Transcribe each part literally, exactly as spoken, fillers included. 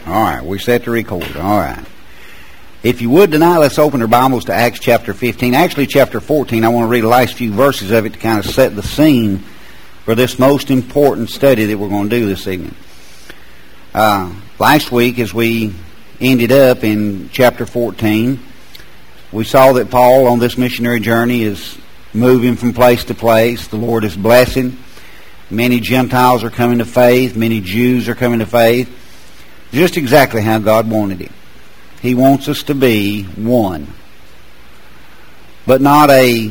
All right, we're set to record. All right. If you would tonight, let's open our Bibles to Acts chapter fifteen. Actually, chapter fourteen. I want to read the last few verses of it to kind of set the scene for this most important study that we're going to do this evening. Uh, last week, as we ended up in chapter fourteen, we saw that Paul on this missionary journey is moving from place to place. The Lord is blessing. Many Gentiles are coming to faith. Many Jews are coming to faith. Just exactly how God wanted it. He wants us to be one. But not a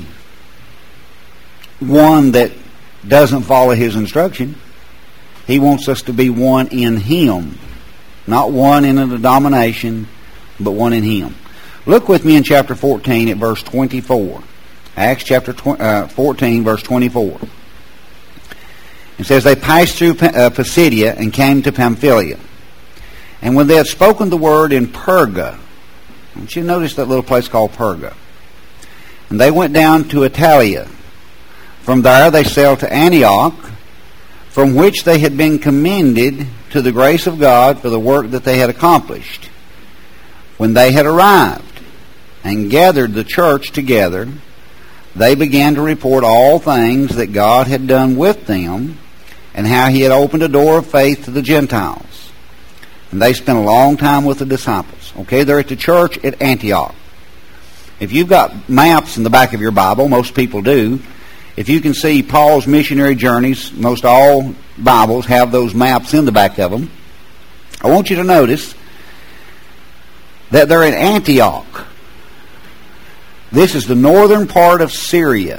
one that doesn't follow His instruction. He wants us to be one in Him. Not one in a denomination, but one in Him. Look with me in chapter fourteen at verse twenty-four. Acts chapter fourteen, verse twenty-four. It says, they passed through Pisidia and came to Pamphylia. And when they had spoken the word in Perga, I want you to notice that little place called Perga. And they went down to Italia. From there they sailed to Antioch, from which they had been commended to the grace of God for the work that they had accomplished. When they had arrived and gathered the church together, they began to report all things that God had done with them, and how He had opened a door of faith to the Gentiles. And they spent a long time with the disciples. Okay, they're at the church at Antioch. If you've got maps in the back of your Bible, most people do, if you can see Paul's missionary journeys, most all Bibles have those maps in the back of them. I want you to notice that they're in Antioch. This is the northern part of Syria.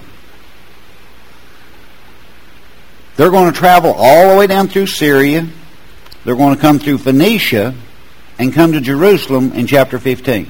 They're going to travel all the way down through Syria. They're going to come through Phoenicia and come to Jerusalem in chapter fifteen.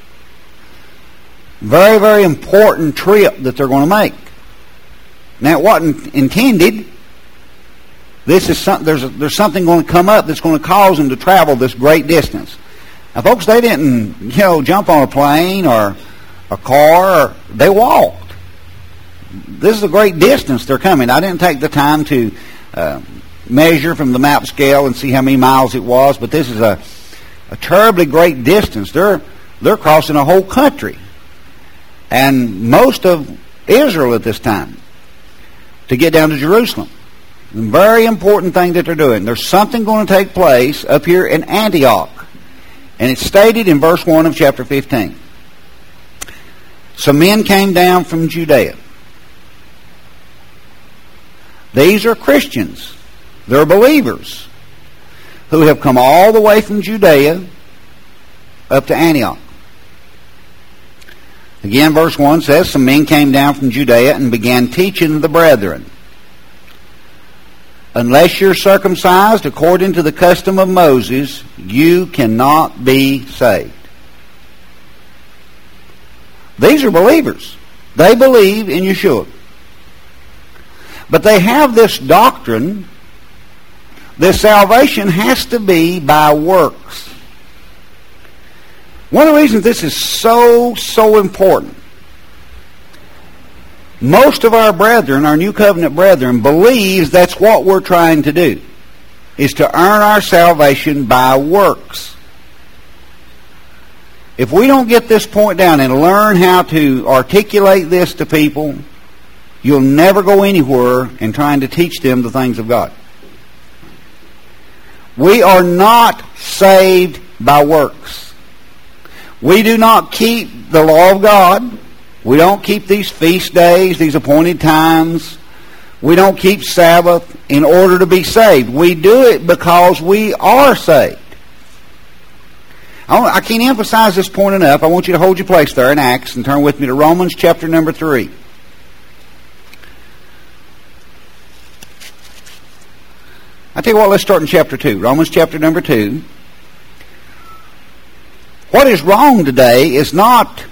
Very, very important trip that they're going to make. Now, it wasn't intended. This is some, there's, a, there's something going to come up that's going to cause them to travel this great distance. Now, folks, they didn't, you know, jump on a plane or a car. Or, they walked. This is a great distance they're coming. I didn't take the time to uh, measure from the map scale and see how many miles it was, but this is a, a terribly great distance. They're they're crossing a whole country and most of Israel at this time to get down to Jerusalem. A very important thing that they're doing. There's something going to take place up here in Antioch, and it's stated in verse one of chapter fifteen. Some men came down from Judea. These are Christians. They're believers who have come all the way from Judea up to Antioch. Again, verse one says, some men came down from Judea and began teaching the brethren, unless you're circumcised according to the custom of Moses, you cannot be saved. These are believers. They believe in Yeshua. But they have this doctrine that salvation has to be by works. One of the reasons this is so, so important, most of our brethren, our New Covenant brethren, believes that's what we're trying to do, is to earn our salvation by works. If we don't get this point down and learn how to articulate this to people, you'll never go anywhere in trying to teach them the things of God. We are not saved by works. We do not keep the law of God. We don't keep these feast days, these appointed times. We don't keep Sabbath in order to be saved. We do it because we are saved. I can't emphasize this point enough. I want you to hold your place there in Acts and turn with me to Romans chapter number three. I tell you what, let's start in chapter two. Romans chapter number two. What is wrong today is not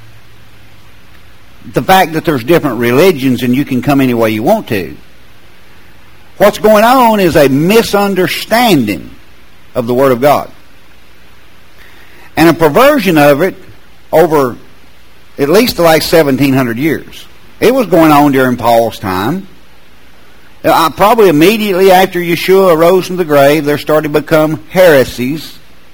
the fact that there's different religions and you can come any way you want to. What's going on is a misunderstanding of the Word of God. And a perversion of it over at least the last seventeen hundred years. It was going on during Paul's time. Uh, probably immediately after Yeshua arose from the grave, there started to become heresies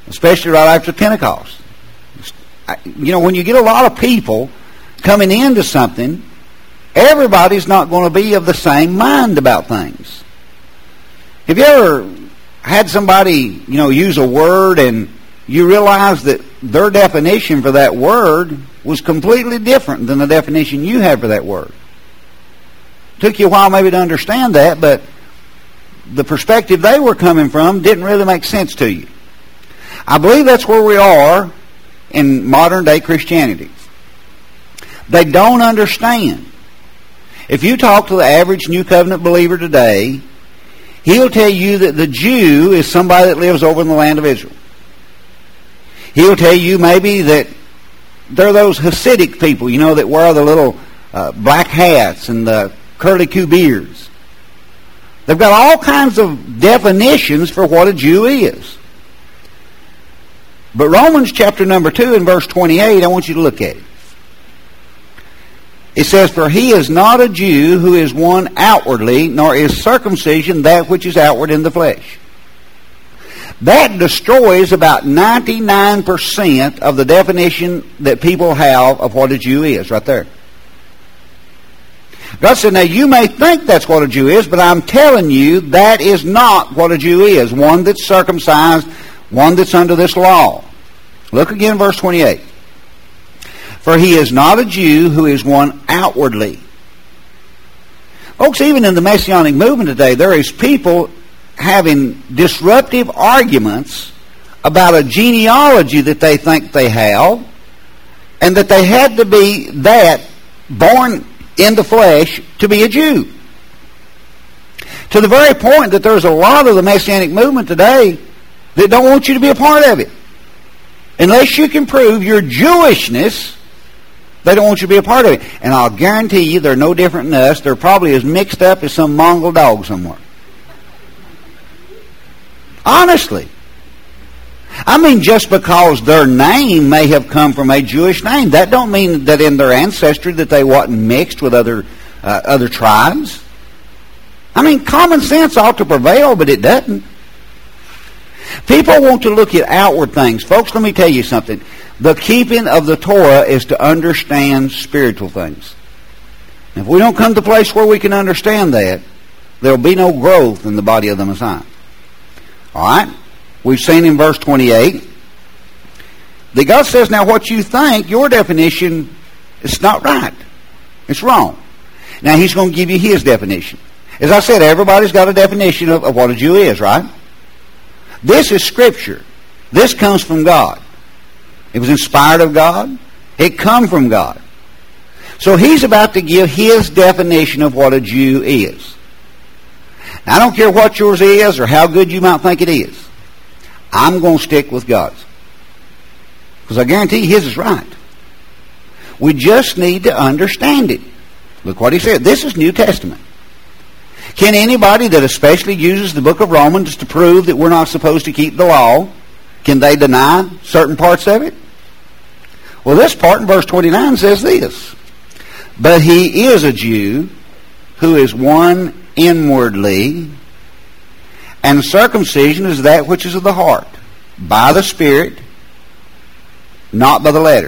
especially right after Pentecost. You know, when you get a lot of people coming into something, everybody's not going to be of the same mind about things. Have you ever had somebody, you know, use a word and you realize that their definition for that word was completely different than the definition you had for that word? Took you a while maybe to understand that, but the perspective they were coming from didn't really make sense to you. I believe that's where we are in modern day Christianity. They don't understand. If you talk to the average New Covenant believer today, he'll tell you that the Jew is somebody that lives over in the land of Israel. He'll tell you maybe that they're those Hasidic people, you know, that wear the little uh, black hats and the curly-Q beards. They've got all kinds of definitions for what a Jew is. But Romans chapter number two and verse twenty-eight, I want you to look at it. It says, "For he is not a Jew who is one outwardly, nor is circumcision that which is outward in the flesh." That destroys about ninety-nine percent of the definition that people have of what a Jew is, right there. God said, now you may think that's what a Jew is, but I'm telling you that is not what a Jew is. One that's circumcised, one that's under this law. Look again, verse twenty-eight. "For he is not a Jew who is one outwardly." Folks, even in the Messianic movement today, there is people having disruptive arguments about a genealogy that they think they have, and that they had to be that, born in the flesh, to be a Jew. To the very point that there's a lot of the Messianic movement today that don't want you to be a part of it. Unless you can prove your Jewishness, they don't want you to be a part of it. And I'll guarantee you they're no different than us. They're probably as mixed up as some Mongol dog somewhere. Honestly. I mean, just because their name may have come from a Jewish name, that don't mean that in their ancestry that they wasn't mixed with other uh, other tribes. I mean, common sense ought to prevail, but it doesn't. People want to look at outward things. Folks, let me tell you something. The keeping of the Torah is to understand spiritual things. If we don't come to a place where we can understand that, there'll be no growth in the body of the Messiah. All right? We've seen in verse twenty-eight that God says, now what you think, your definition, it's not right. It's wrong. Now He's going to give you His definition. As I said, everybody's got a definition of, of what a Jew is, right? This is Scripture. This comes from God. It was inspired of God. It come from God. So He's about to give His definition of what a Jew is. Now, I don't care what yours is or how good you might think it is. I'm going to stick with God's. Because I guarantee His is right. We just need to understand it. Look what He said. This is New Testament. Can anybody that especially uses the book of Romans to prove that we're not supposed to keep the law, can they deny certain parts of it? Well, this part in verse twenty-nine says this. "But he is a Jew who is one inwardly, and circumcision is that which is of the heart, by the Spirit, not by the letter."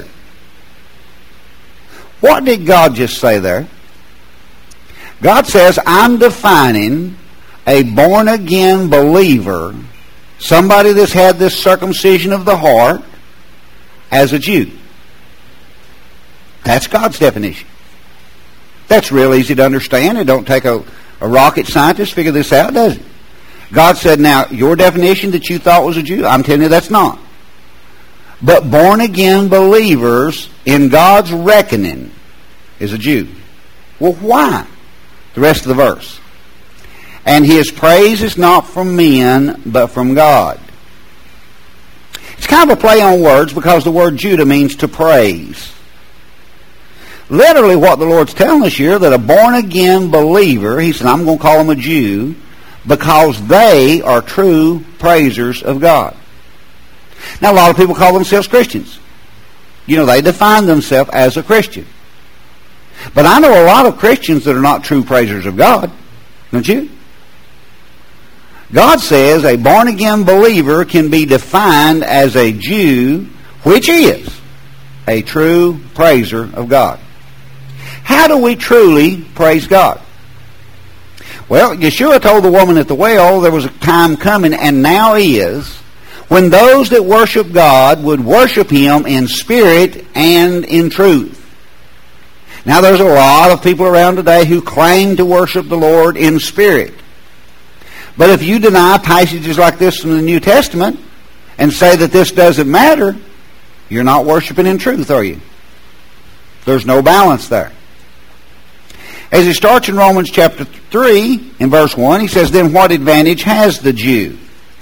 What did God just say there? God says, I'm defining a born-again believer, somebody that's had this circumcision of the heart, as a Jew. That's God's definition. That's real easy to understand. It don't take a, a rocket scientist to figure this out, does it? God said, now, your definition that you thought was a Jew, I'm telling you that's not. But born-again believers, in God's reckoning, is a Jew. Well, why? The rest of the verse. "And his praise is not from men, but from God." It's kind of a play on words because the word Judah means to praise. Literally what the Lord's telling us here, that a born-again believer, He said, I'm going to call them a Jew, because they are true praisers of God. Now, a lot of people call themselves Christians. You know, they define themselves as a Christian. But I know a lot of Christians that are not true praisers of God. Don't you? God says a born-again believer can be defined as a Jew, which is a true praiser of God. How do we truly praise God? Well, Yeshua told the woman at the well there was a time coming, and now is, when those that worship God would worship Him in spirit and in truth. Now there's a lot of people around today who claim to worship the Lord in spirit. But if you deny passages like this from the New Testament and say that this doesn't matter, you're not worshiping in truth, are you? There's no balance there. As he starts in Romans chapter three, in verse one, he says, then what advantage has the Jew?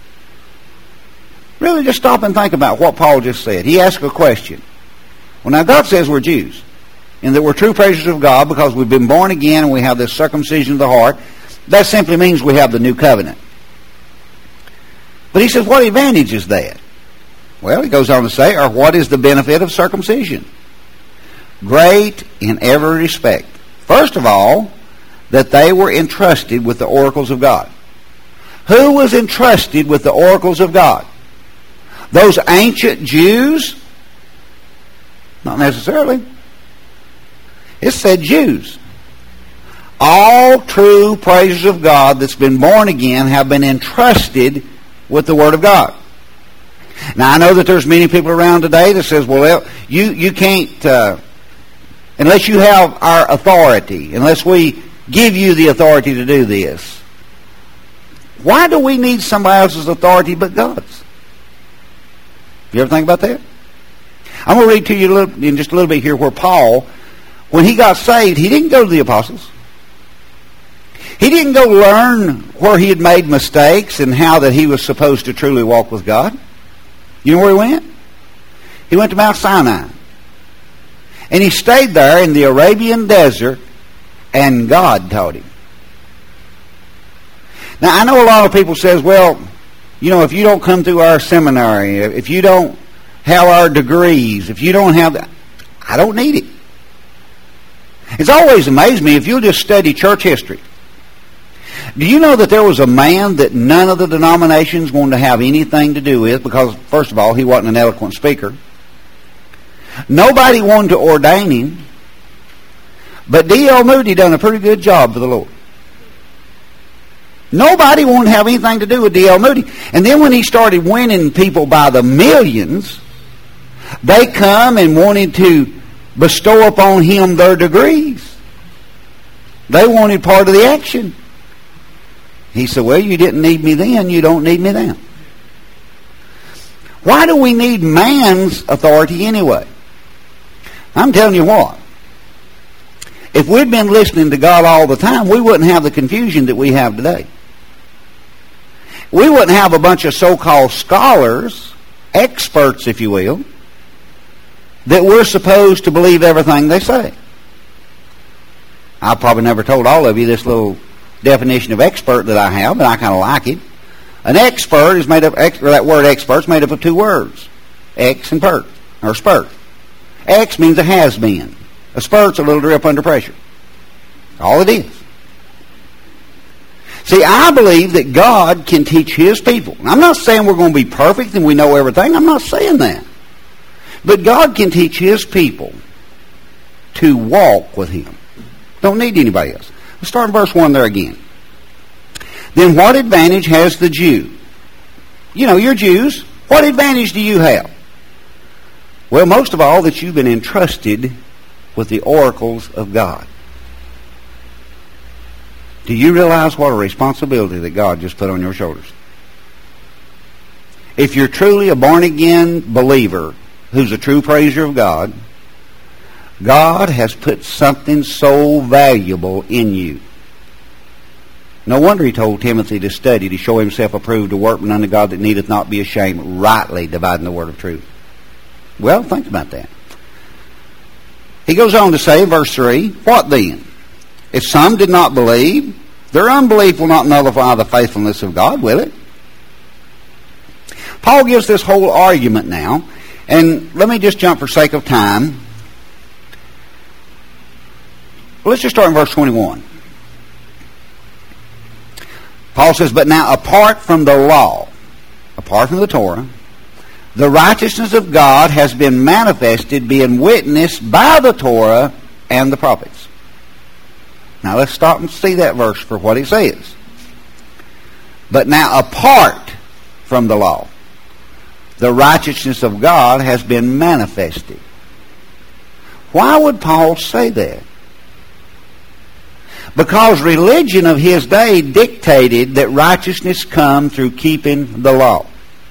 Really just stop and think about what Paul just said. He asked a question. Well, now God says we're Jews, and that we're true praisers of God because we've been born again and we have this circumcision of the heart. That simply means we have the new covenant. But he says, what advantage is that? Well, he goes on to say, or what is the benefit of circumcision? Great in every respect. First of all, that they were entrusted with the oracles of God. Who was entrusted with the oracles of God? Those ancient Jews? Not necessarily. It said Jews. All true praisers of God that's been born again have been entrusted with the Word of God. Now, I know that there's many people around today that says, well, you, you can't, uh, unless you have our authority, unless we give you the authority to do this. Why do we need somebody else's authority but God's? You ever think about that? I'm going to read to you a little, in just a little bit here where Paul, when he got saved, he didn't go to the apostles. He didn't go learn where he had made mistakes and how that he was supposed to truly walk with God. You know where he went? He went to Mount Sinai. And he stayed there in the Arabian desert, and God taught him. Now, I know a lot of people says, well, you know, if you don't come through our seminary, if you don't have our degrees, if you don't have that, I don't need it. It's always amazed me if you'll just study church history. Do you know that there was a man that none of the denominations wanted to have anything to do with because, first of all, he wasn't an eloquent speaker. Nobody wanted to ordain him. But D L Moody done a pretty good job for the Lord. Nobody wanted to have anything to do with D L Moody. And then when he started winning people by the millions, they come and wanted to bestow upon him their degrees. They wanted part of the action. He said, well, you didn't need me then, you don't need me now. Why do we need man's authority anyway? I'm telling you what. If we'd been listening to God all the time, we wouldn't have the confusion that we have today. We wouldn't have a bunch of so-called scholars, experts, if you will, that we're supposed to believe everything they say. I probably never told all of you this little definition of expert that I have, but I kind of like it. An expert is made up, or that word expert is made up of two words, ex and pert, or spurt. Ex means a has-been. A spurt's a little drip under pressure. All it is. See, I believe that God can teach His people. I'm not saying we're going to be perfect and we know everything. I'm not saying that. But God can teach His people to walk with Him. Don't need anybody else. Let's start in verse one there again. Then what advantage has the Jew? You know, you're Jews. What advantage do you have? Well, most of all, that you've been entrusted with the oracles of God. Do you realize what a responsibility that God just put on your shoulders? If you're truly a born-again believer who's a true praiser of God, God has put something so valuable in you. No wonder He told Timothy to study, to show himself approved, a workman unto God that needeth not be ashamed, rightly dividing the word of truth. Well, think about that. He goes on to say in verse three, what then? If some did not believe, their unbelief will not nullify the faithfulness of God, will it? Paul gives this whole argument now, and let me just jump for sake of time. Well, let's just start in verse twenty-one. Paul says, but now apart from the law, apart from the Torah, the righteousness of God has been manifested, being witnessed by the Torah and the prophets. Now let's stop and see that verse for what it says. But now apart from the law, the righteousness of God has been manifested. Why would Paul say that? Because religion of his day dictated that righteousness come through keeping the law.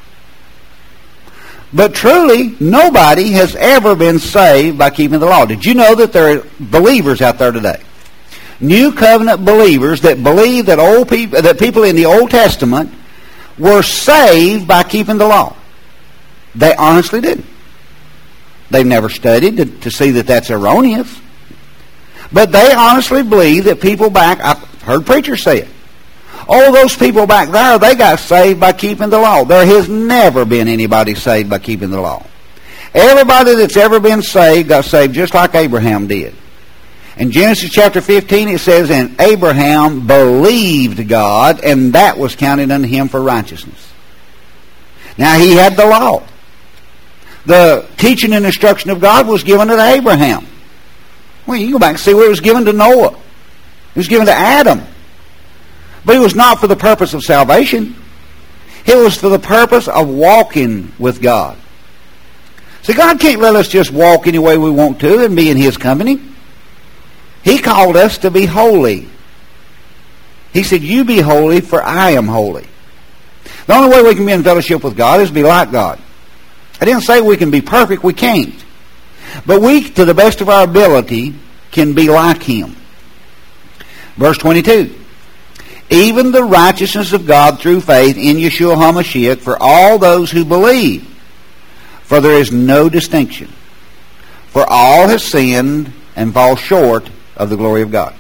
But truly, nobody has ever been saved by keeping the law. Did you know that there are believers out there today? New covenant believers that believe that old people, that people in the Old Testament were saved by keeping the law. They honestly didn't. They've never studied to, to see that that's erroneous. But they honestly believe that people back, I've heard preachers say it, all those people back there, they got saved by keeping the law. There has never been anybody saved by keeping the law. Everybody that's ever been saved got saved just like Abraham did. In Genesis chapter fifteen it says, and Abraham believed God, and that was counted unto him for righteousness. Now he had the law. The teaching and instruction of God was given to Abraham. Well, you go back and see where it was given to Noah. It was given to Adam. But it was not for the purpose of salvation. It was for the purpose of walking with God. See, God can't let us just walk any way we want to and be in His company. He called us to be holy. He said, you be holy, for I am holy. The only way we can be in fellowship with God is to be like God. I didn't say we can be perfect. We can't. But we, to the best of our ability, can be like Him. Verse twenty-two. Even the righteousness of God through faith in Yeshua HaMashiach for all those who believe. For there is no distinction. For all have sinned and fall short of the glory of God.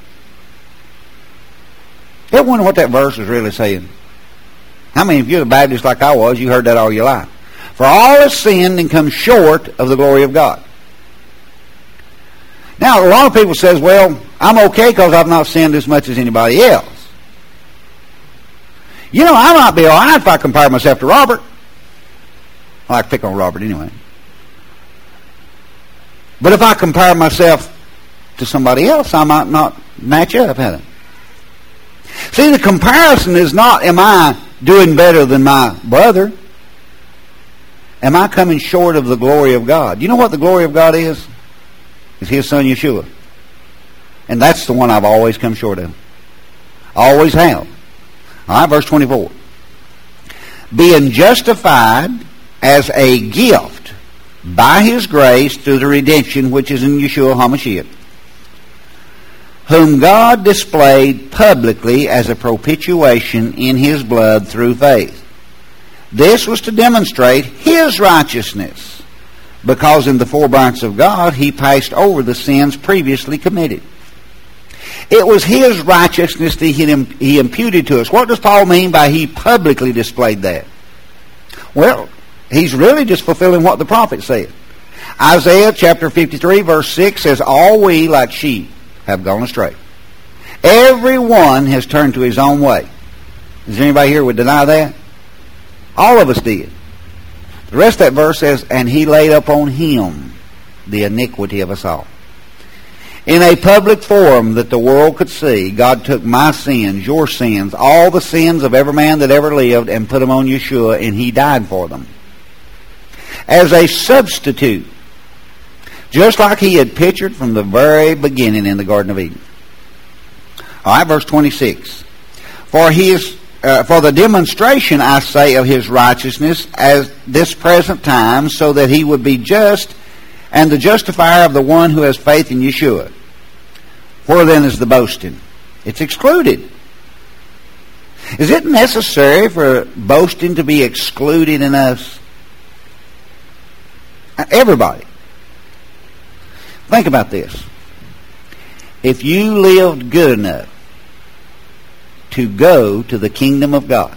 You ever wonder what that verse is really saying? How many of you are Baptists like I was, you heard that all your life? For all have sinned and come short of the glory of God. Now, a lot of people says, well, I'm okay because I've not sinned as much as anybody else. You know, I might be all right if I compare myself to Robert. I like to pick on Robert anyway. But if I compare myself to somebody else, I might not match up, have I? See, the comparison is not, am I doing better than my brother? Am I coming short of the glory of God? You know what the glory of God is? It's His Son Yeshua. And that's the one I've always come short of. Always have. All right, verse twenty-four. Being justified as a gift by His grace through the redemption which is in Yeshua HaMashiach, whom God displayed publicly as a propitiation in His blood through faith. This was to demonstrate His righteousness, because in the forbearance of God He passed over the sins previously committed. It was His righteousness that He imputed to us. What does Paul mean by He publicly displayed that? Well, he's really just fulfilling what the prophet said. Isaiah chapter fifty-three verse six says, all we like sheep have gone astray. Every one has turned to his own way. Is there anybody here who would deny that? All of us did. The rest of that verse says, and He laid upon Him the iniquity of us all. In a public forum that the world could see, God took my sins, your sins, all the sins of every man that ever lived, and put them on Yeshua, and He died for them. As a substitute, just like He had pictured from the very beginning in the Garden of Eden. All right, verse twenty-six. For His, uh, for the demonstration, I say, of His righteousness as this present time, so that He would be just and the justifier of the one who has faith in Yeshua. Where then is the boasting? It's excluded. Is it necessary for boasting to be excluded in us? Everybody. Think about this. If you lived good enough to go to the kingdom of God,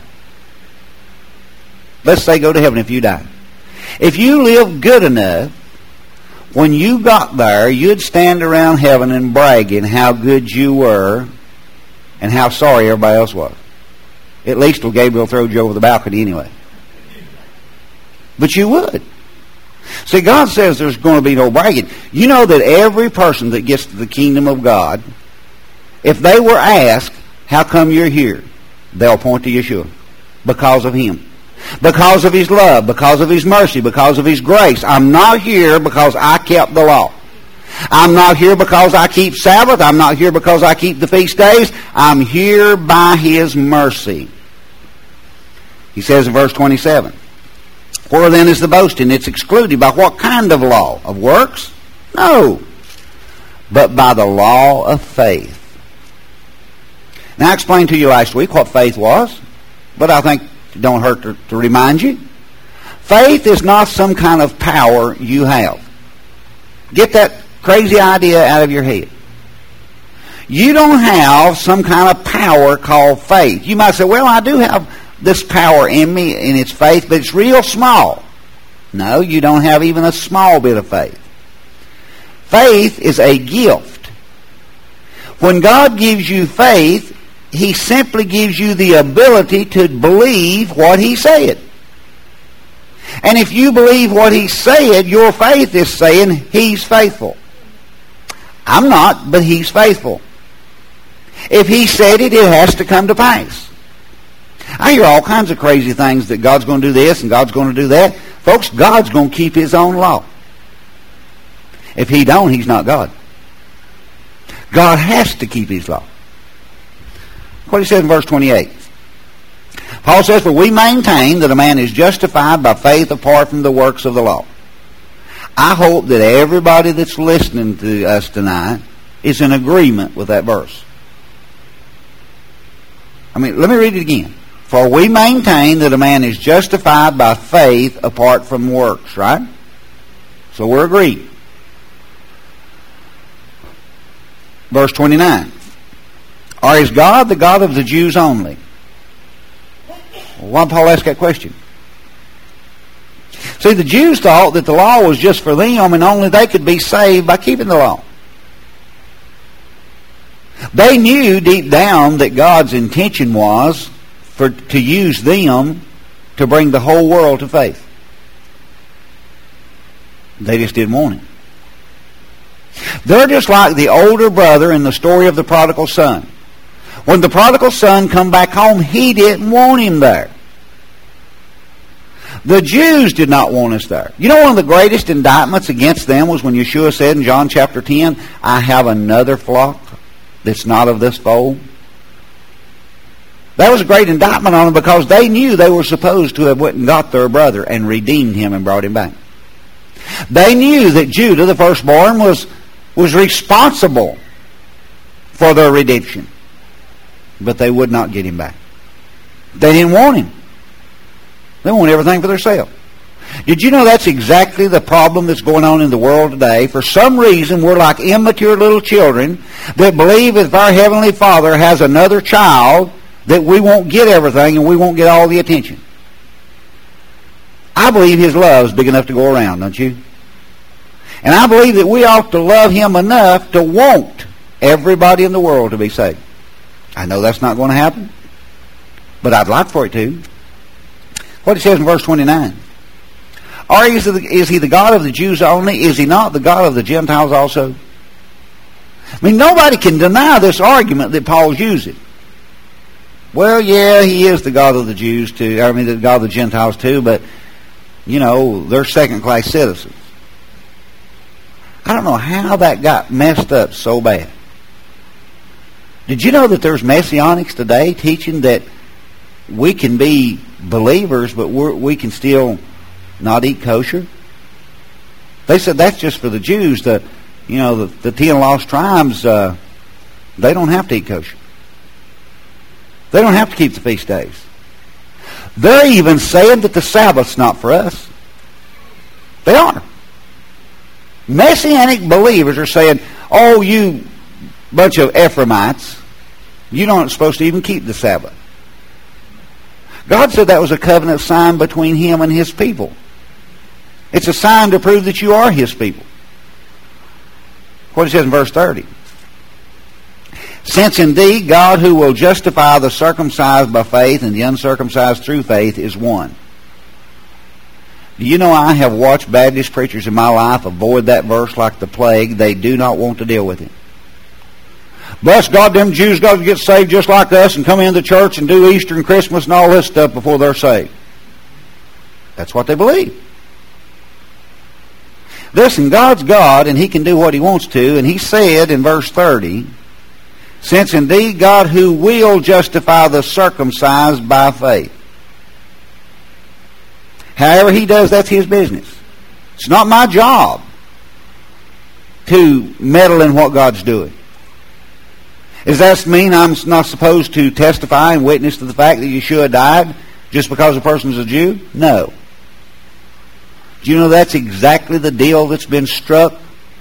let's say go to heaven if you die. If you lived good enough, when you got there, you'd stand around heaven and bragging how good you were and how sorry everybody else was. At least till Gabriel throws you over the balcony anyway. But you would. See, God says there's going to be no bragging. You know that every person that gets to the kingdom of God, if they were asked, how come you're here? They'll point to Yeshua. Because of Him. Because of His love. Because of His mercy. Because of His grace. I'm not here because I kept the law. I'm not here because I keep Sabbath. I'm not here because I keep the feast days. I'm here by His mercy. He says in verse twenty-seven, where then is the boasting? It's excluded. By what kind of law? Of works? No. But by the law of faith. Now I explained to you last week what faith was, but I think it don't hurt to, to remind you. Faith is not some kind of power you have. Get that crazy idea out of your head. You don't have some kind of power called faith. You might say, well, I do have this power in me, and it's faith, but it's real small. No, you don't have even a small bit of faith. Faith is a gift. When God gives you faith, He simply gives you the ability to believe what He said. And if you believe what He said, your faith is saying He's faithful. I'm not, but He's faithful. If He said it, it has to come to pass. I hear all kinds of crazy things that God's going to do this and God's going to do that. Folks, God's going to keep His own law. If He don't, He's not God. God has to keep His law. What He says in verse twenty-eight. Paul says, for we maintain that a man is justified by faith apart from the works of the law. I hope that everybody that's listening to us tonight is in agreement with that verse. I mean, let me read it again. For we maintain that a man is justified by faith apart from works, right? So we're agreed. Verse twenty-nine. Or is God the God of the Jews only? Well, why did Paul ask that question? See, the Jews thought that the law was just for them and only they could be saved by keeping the law. They knew deep down that God's intention was for to use them to bring the whole world to faith. They just didn't want Him. They're just like the older brother in the story of the prodigal son. When the prodigal son come back home, he didn't want him there. The Jews did not want us there. You know, one of the greatest indictments against them was when Yeshua said in John chapter ten, I have another flock that's not of this fold. That was a great indictment on them because they knew they were supposed to have went and got their brother and redeemed him and brought him back. They knew that Judah, the firstborn, was, was responsible for their redemption. But they would not get him back. They didn't want him. They want everything for themselves. Did you know that's exactly the problem that's going on in the world today? For some reason, we're like immature little children that believe if our Heavenly Father has another child, that we won't get everything and we won't get all the attention. I believe His love is big enough to go around, don't you? And I believe that we ought to love Him enough to want everybody in the world to be saved. I know that's not going to happen, but I'd like for it to. What it says in verse twenty-nine. Or is, the, is He the God of the Jews only? Is He not the God of the Gentiles also? I mean, nobody can deny this argument that Paul's using. Well, yeah, He is the God of the Jews too. I mean, the God of the Gentiles too, but, you know, they're second-class citizens. I don't know how that got messed up so bad. Did you know that there's Messianics today teaching that we can be believers, but we're, we can still not eat kosher? They said that's just for the Jews. The, you know, the, the ten lost tribes, uh, they don't have to eat kosher. They don't have to keep the feast days. They're even saying that the Sabbath's not for us. They are. Messianic believers are saying, oh, you bunch of Ephraimites, you aren't supposed to even keep the Sabbath. God said that was a covenant sign between Him and His people. It's a sign to prove that you are His people. What it says in verse thirty. Since indeed God who will justify the circumcised by faith and the uncircumcised through faith is one. Do you know I have watched Baptist preachers in my life avoid that verse like the plague? They do not want to deal with it. Bless God, them Jews got to get saved just like us and come into church and do Easter and Christmas and all this stuff before they're saved. That's what they believe. Listen, God's God and He can do what He wants to, and He said in verse thirty, since indeed God who will justify the circumcised by faith. However He does, that's His business. It's not my job to meddle in what God's doing. Does that mean I'm not supposed to testify and witness to the fact that Yeshua died just because a person's a Jew? No. Do you know that's exactly the deal that's been struck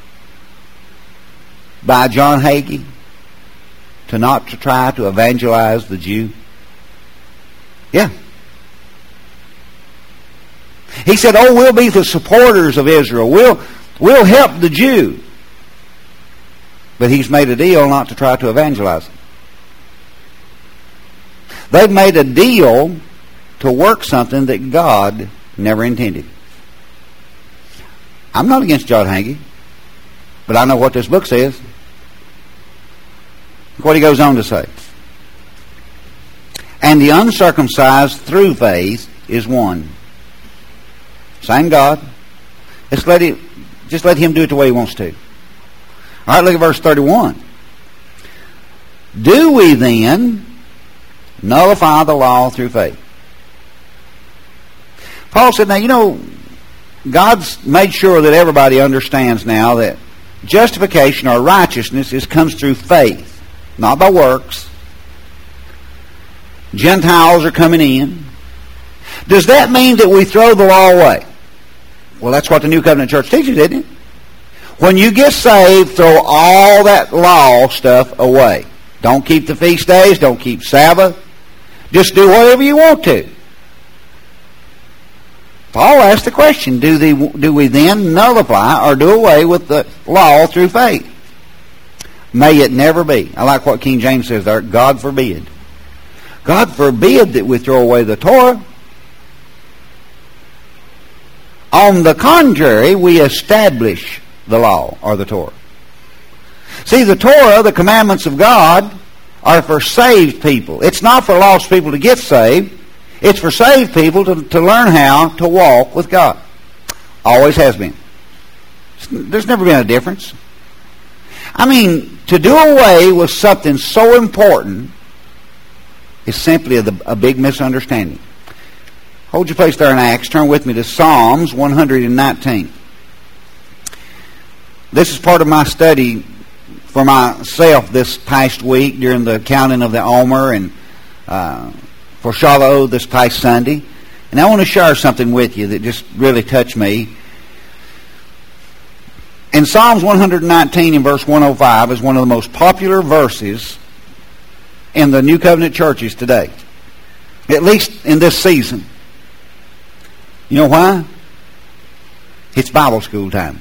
by John Hagee? To not to try to evangelize the Jew? Yeah. He said, oh, we'll be the supporters of Israel. We'll, we'll help the Jew. But he's made a deal not to try to evangelize them. They've made a deal to work something that God never intended. I'm not against John Hagee, but I know what this book says. Look what he goes on to say. And the uncircumcised through faith is one. Same God. Just let him, just let him do it the way he wants to. All right, look at verse thirty-one. Do we then nullify the law through faith? Paul said, now, you know, God's made sure that everybody understands now that justification or righteousness is comes through faith, not by works. Gentiles are coming in. Does that mean that we throw the law away? Well, that's what the New Covenant Church teaches, isn't it? When you get saved, throw all that law stuff away. Don't keep the feast days. Don't keep Sabbath. Just do whatever you want to. Paul asked the question, do, the, do we then nullify or do away with the law through faith? May it never be. I like what King James says there, God forbid. God forbid that we throw away the Torah. On the contrary, we establish the law or the Torah. See, the Torah, the commandments of God, are for saved people. It's not for lost people to get saved. It's for saved people to, to learn how to walk with God. Always has been. There's never been a difference. I mean, to do away with something so important is simply a, a big misunderstanding. Hold your place there in Acts. Turn with me to Psalms one hundred nineteen. This is part of my study for myself this past week during the counting of the Omer and uh, for Shiloh this past Sunday. And I want to share something with you that just really touched me. In Psalms one hundred nineteen in verse one oh five is one of the most popular verses in the New Covenant churches today. At least in this season. You know why? It's Bible school time.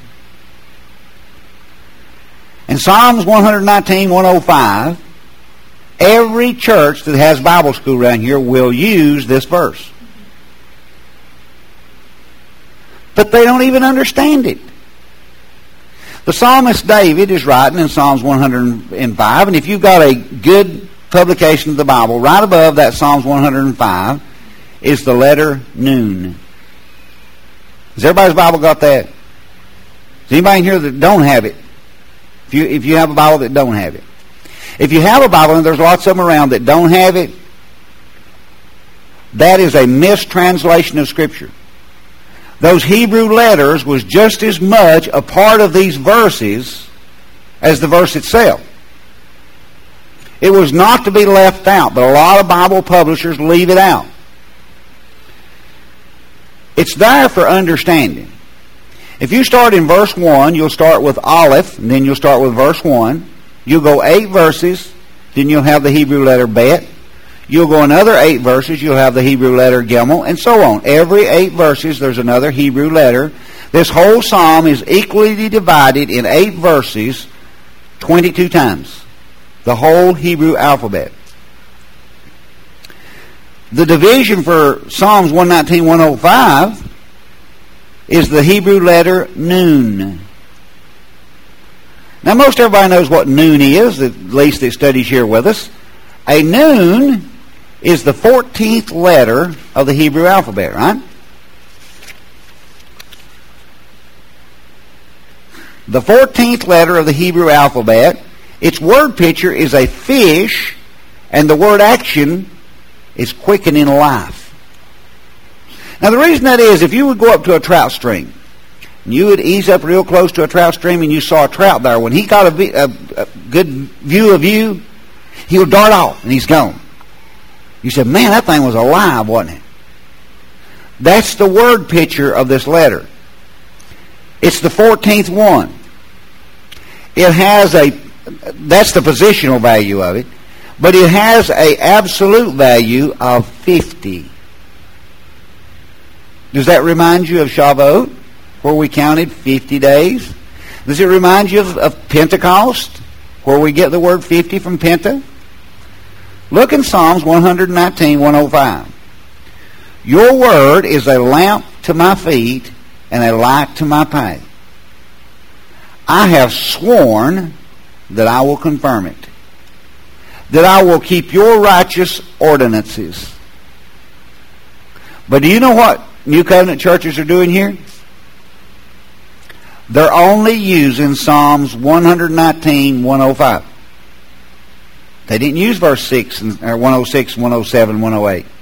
In Psalms one hundred nineteen, one oh five, every church that has Bible school around here will use this verse. But they don't even understand it. The psalmist David is writing in Psalms one hundred five, and if you've got a good publication of the Bible, right above that Psalms one hundred five is the letter Nun. Has everybody's Bible got that? Is anybody in here that don't have it? If you, if you have a Bible that don't have it. If you have a Bible, and there's lots of them around that don't have it, that is a mistranslation of Scripture. Those Hebrew letters was just as much a part of these verses as the verse itself. It was not to be left out, but a lot of Bible publishers leave it out. It's there for understanding. If you start in verse one, you'll start with Aleph, and then you'll start with verse one. You'll go eight verses, then you'll have the Hebrew letter Bet. You'll go another eight verses, you'll have the Hebrew letter Gimel, and so on. Every eight verses, there's another Hebrew letter. This whole psalm is equally divided in eight verses, twenty-two times. The whole Hebrew alphabet. The division for Psalms one nineteen, one oh five is the Hebrew letter Nun. Now, most everybody knows what Nun is, at least that studies here with us. A Nun is the fourteenth letter of the Hebrew alphabet, right? The fourteenth letter of the Hebrew alphabet. Its word picture is a fish, and the word action is quickening life. Now, the reason that is, if you would go up to a trout stream, and you would ease up real close to a trout stream, and you saw a trout there, when he got a, a, a good view of you, he'll dart off, and he's gone. You said, man, that thing was alive, wasn't it? That's the word picture of this letter. It's the fourteenth one. It has a, that's the positional value of it, but it has a absolute value of fifty. Does that remind you of Shavuot, where we counted fifty days? Does it remind you of, of Pentecost, where we get the word fifty from Penta? Look in Psalms one nineteen, one oh five. Your word is a lamp to my feet and a light to my path. I have sworn that I will confirm it, that I will keep your righteous ordinances. But do you know what New Covenant churches are doing here? They're only using Psalms one nineteen, one oh five. They didn't use verse six and, or one oh six, one oh seven, one oh eight.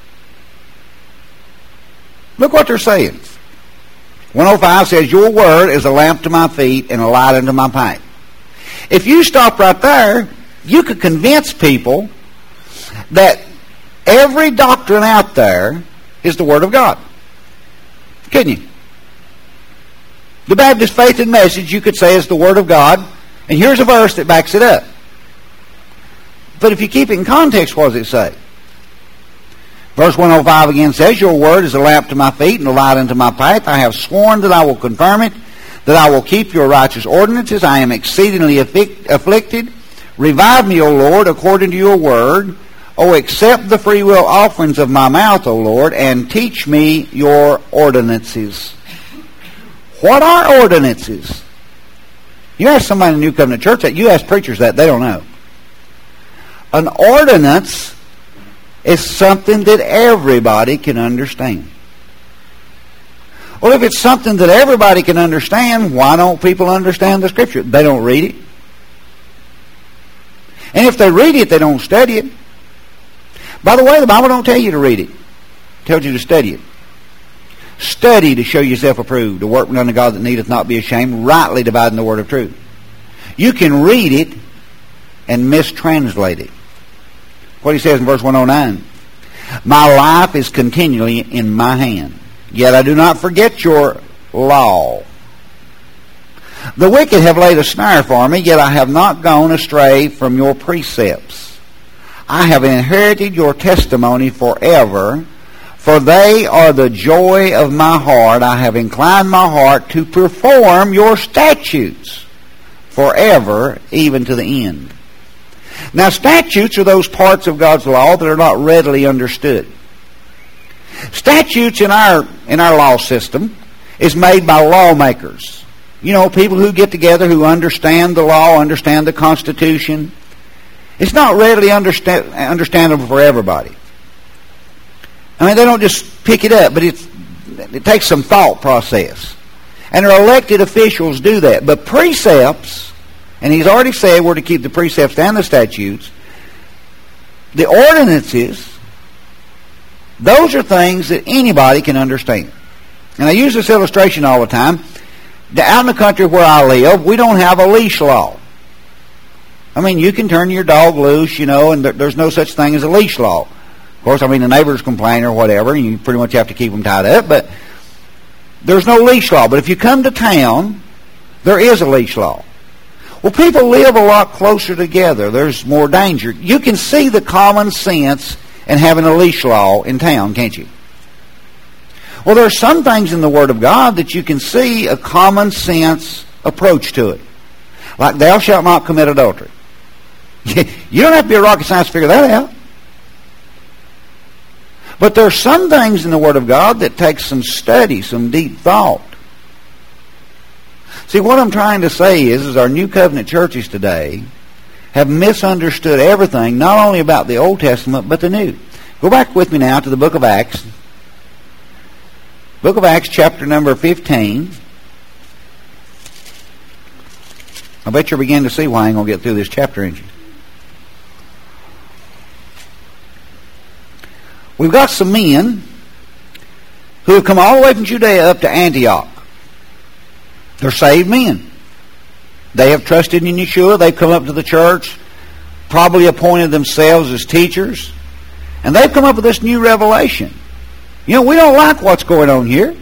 Look what they're saying. one oh five says, your word is a lamp to my feet and a light unto my path. If you stop right there, you could convince people that every doctrine out there is the Word of God. Couldn't you? The Baptist Faith and Message, you could say, is the Word of God, and here's a verse that backs it up. But if you keep it in context, what does it say? Verse one oh five again says, your word is a lamp to my feet and a light unto my path. I have sworn that I will confirm it, that I will keep your righteous ordinances. I am exceedingly afflicted. Revive me, O Lord, according to your word. O accept the freewill offerings of my mouth, O Lord, and teach me your ordinances. What are ordinances? You ask somebody in the New Covenant Church that, you ask preachers that, they don't know. An ordinance is something that everybody can understand. Well, if it's something that everybody can understand, why don't people understand the Scripture? They don't read it. And if they read it, they don't study it. By the way, the Bible don't tell you to read it. It tells you to study it. Study to show yourself approved, a workman unto God that needeth not be ashamed, rightly dividing the word of truth. You can read it and mistranslate it. What he says in verse one oh nine. My life is continually in my hand, yet I do not forget your law. The wicked have laid a snare for me, yet I have not gone astray from your precepts. I have inherited your testimony forever, for they are the joy of my heart. I have inclined my heart to perform your statutes forever, even to the end. Now, statutes are those parts of God's law that are not readily understood. Statutes in our in our law system is made by lawmakers. You know, people who get together who understand the law, understand the Constitution. It's not readily understand, understandable for everybody. I mean, they don't just pick it up, but it's, it takes some thought process. And our elected officials do that. But precepts, and he's already said we're to keep the precepts and the statutes, the ordinances, those are things that anybody can understand. And I use this illustration all the time. Out in the country where I live, we don't have a leash law. I mean, you can turn your dog loose, you know, and there, there's no such thing as a leash law. Of course, I mean, the neighbors complain or whatever, and you pretty much have to keep them tied up, but there's no leash law. But if you come to town, there is a leash law. Well, people live a lot closer together. There's more danger. You can see the common sense in having a leash law in town, can't you? Well, there are some things in the Word of God that you can see a common sense approach to it. Like, thou shalt not commit adultery. You don't have to be a rocket science to figure that out. But there are some things in the Word of God that take some study, some deep thought. See, what I'm trying to say is, is our New Covenant churches today have misunderstood everything, not only about the Old Testament, but the New. Go back with me now to the book of Acts. Book of Acts, chapter number fifteen. I bet you're beginning to see why I ain't going to get through this chapter, ain't you? We've got some men who have come all the way from Judea up to Antioch. They're saved men. They have trusted in Yeshua. They've come up to the church, probably appointed themselves as teachers, and they've come up with this new revelation. You know, we don't like what's going on here.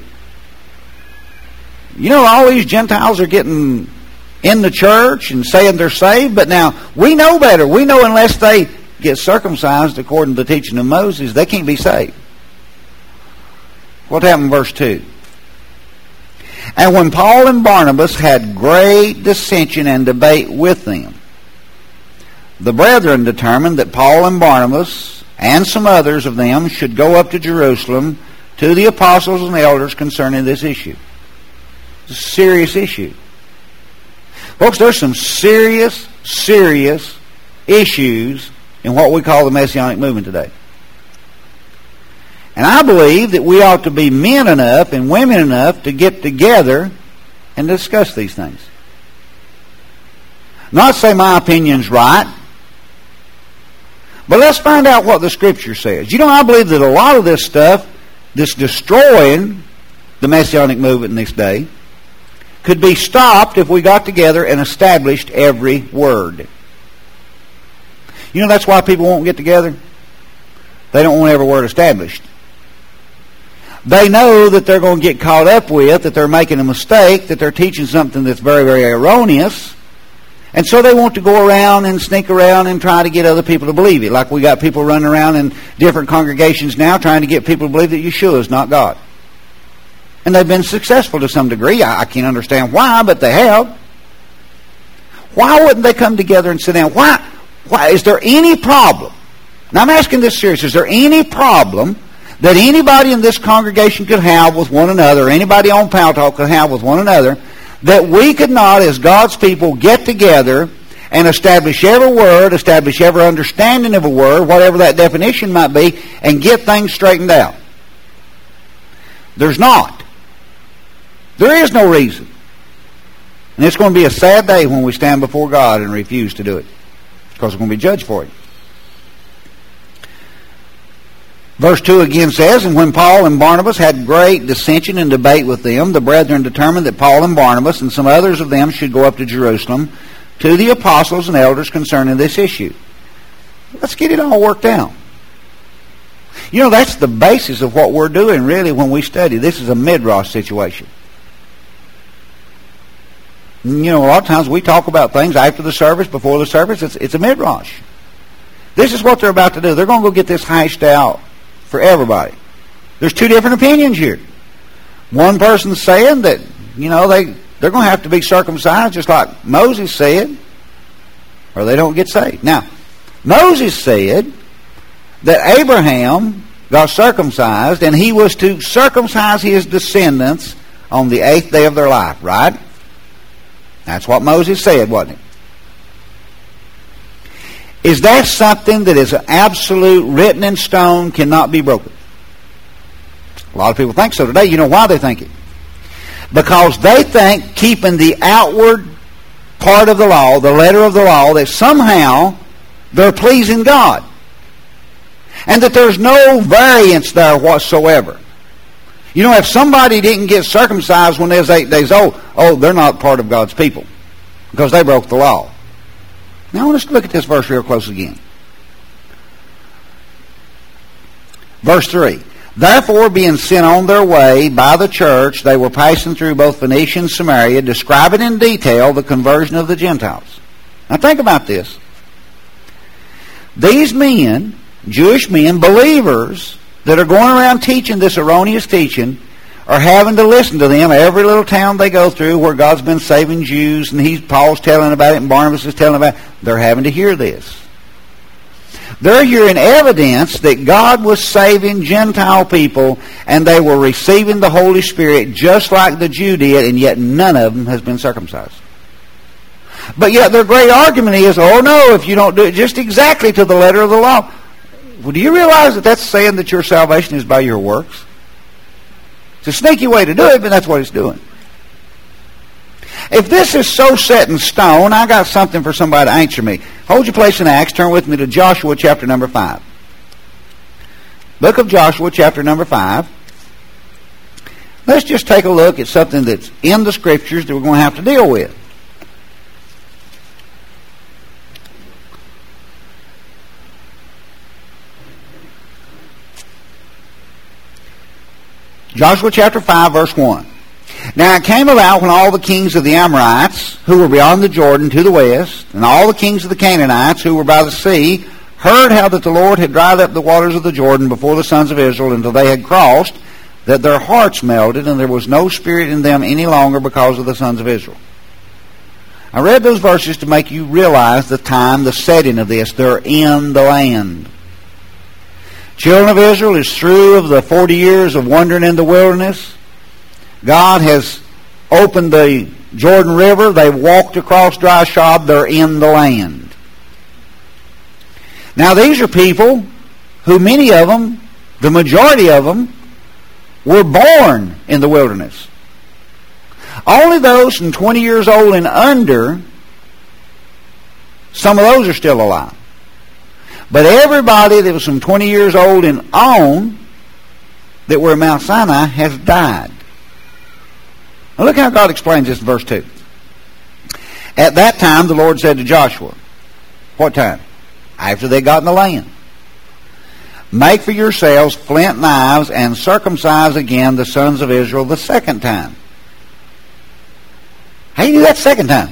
You know, all these Gentiles are getting in the church and saying they're saved, but now we know better. We know unless they get circumcised according to the teaching of Moses, they can't be saved. What happened in verse two? And when Paul and Barnabas had great dissension and debate with them, the brethren determined that Paul and Barnabas and some others of them should go up to Jerusalem to the apostles and elders concerning this issue. It's a serious issue. Folks, there's some serious, serious issues in what we call the Messianic movement today. And I believe that we ought to be men enough and women enough to get together and discuss these things. Not say my opinion's right, but let's find out what the Scripture says. You know, I believe that a lot of this stuff that's destroying the Messianic movement in this day could be stopped if we got together and established every word. You know, that's why people won't get together. They don't want every word established. They know that they're going to get caught up with, that they're making a mistake, that they're teaching something that's very, very erroneous. And so they want to go around and sneak around and try to get other people to believe it. Like we got people running around in different congregations now trying to get people to believe that Yeshua is not God. And they've been successful to some degree. I, I can't understand why, but they have. Why wouldn't they come together and sit down? Why? Why? Is there any problem? Now I'm asking this seriously. Is there any problem that anybody in this congregation could have with one another, or anybody on Paltalk could have with one another, that we could not, as God's people, get together and establish every word, establish every understanding of a word, whatever that definition might be, and get things straightened out? There's not. There is no reason. And it's going to be a sad day when we stand before God and refuse to do it, because we're going to be judged for it. Verse two again says, And when Paul and Barnabas had great dissension and debate with them, the brethren determined that Paul and Barnabas and some others of them should go up to Jerusalem to the apostles and elders concerning this issue. Let's get it all worked out. You know, that's the basis of what we're doing, really, when we study. This is a midrash situation. You know, a lot of times we talk about things after the service, before the service. It's, it's a midrash. This is what they're about to do. They're going to go get this hashed out for everybody. There's two different opinions here. One person's saying that, you know, they, they're going to have to be circumcised just like Moses said, or they don't get saved. Now, Moses said that Abraham got circumcised and he was to circumcise his descendants on the eighth day of their life, right? That's what Moses said, wasn't it? Is that something that is absolute, written in stone, cannot be broken? A lot of people think so today. You know why they think it? Because they think keeping the outward part of the law, the letter of the law, that somehow they're pleasing God. And that there's no variance there whatsoever. You know, if somebody didn't get circumcised when they was eight days old, oh, they're not part of God's people because they broke the law. Now let's look at this verse real close again. Verse three. Therefore, being sent on their way by the church, they were passing through both Phoenicia and Samaria, describing in detail the conversion of the Gentiles. Now think about this. These men, Jewish men, believers, that are going around teaching this erroneous teaching, are having to listen to them every little town they go through where God's been saving Jews, and he's, Paul's telling about it, and Barnabas is telling about it. They're having to hear this. They're hearing evidence that God was saving Gentile people, and they were receiving the Holy Spirit just like the Jew did, and yet none of them has been circumcised. But yet their great argument is, oh no, if you don't do it just exactly to the letter of the law. Well, do you realize that that's saying that your salvation is by your works? It's a sneaky way to do it, but that's what it's doing. If this is so set in stone, I got something for somebody to answer me. Hold your place in Acts. Turn with me to Joshua chapter number five. Book of Joshua chapter number five. Let's just take a look at something that's in the Scriptures that we're going to have to deal with. Joshua chapter five, verse one. Now it came about when all the kings of the Amorites, who were beyond the Jordan to the west, and all the kings of the Canaanites, who were by the sea, heard how that the Lord had dried up the waters of the Jordan before the sons of Israel until they had crossed, that their hearts melted, and there was no spirit in them any longer because of the sons of Israel. I read those verses to make you realize the time, the setting of this. They're in the land. Children of Israel is through of the forty years of wandering in the wilderness. God has opened the Jordan River. They've walked across dry shod. They're in the land. Now these are people who, many of them, the majority of them, were born in the wilderness. Only those from twenty years old and under, some of those are still alive. But everybody that was from twenty years old and on that were at Mount Sinai has died. Now look how God explains this in verse two. At that time the Lord said to Joshua, what time? After they got in the land. Make for yourselves flint knives and circumcise again the sons of Israel the second time. How do you do that second time?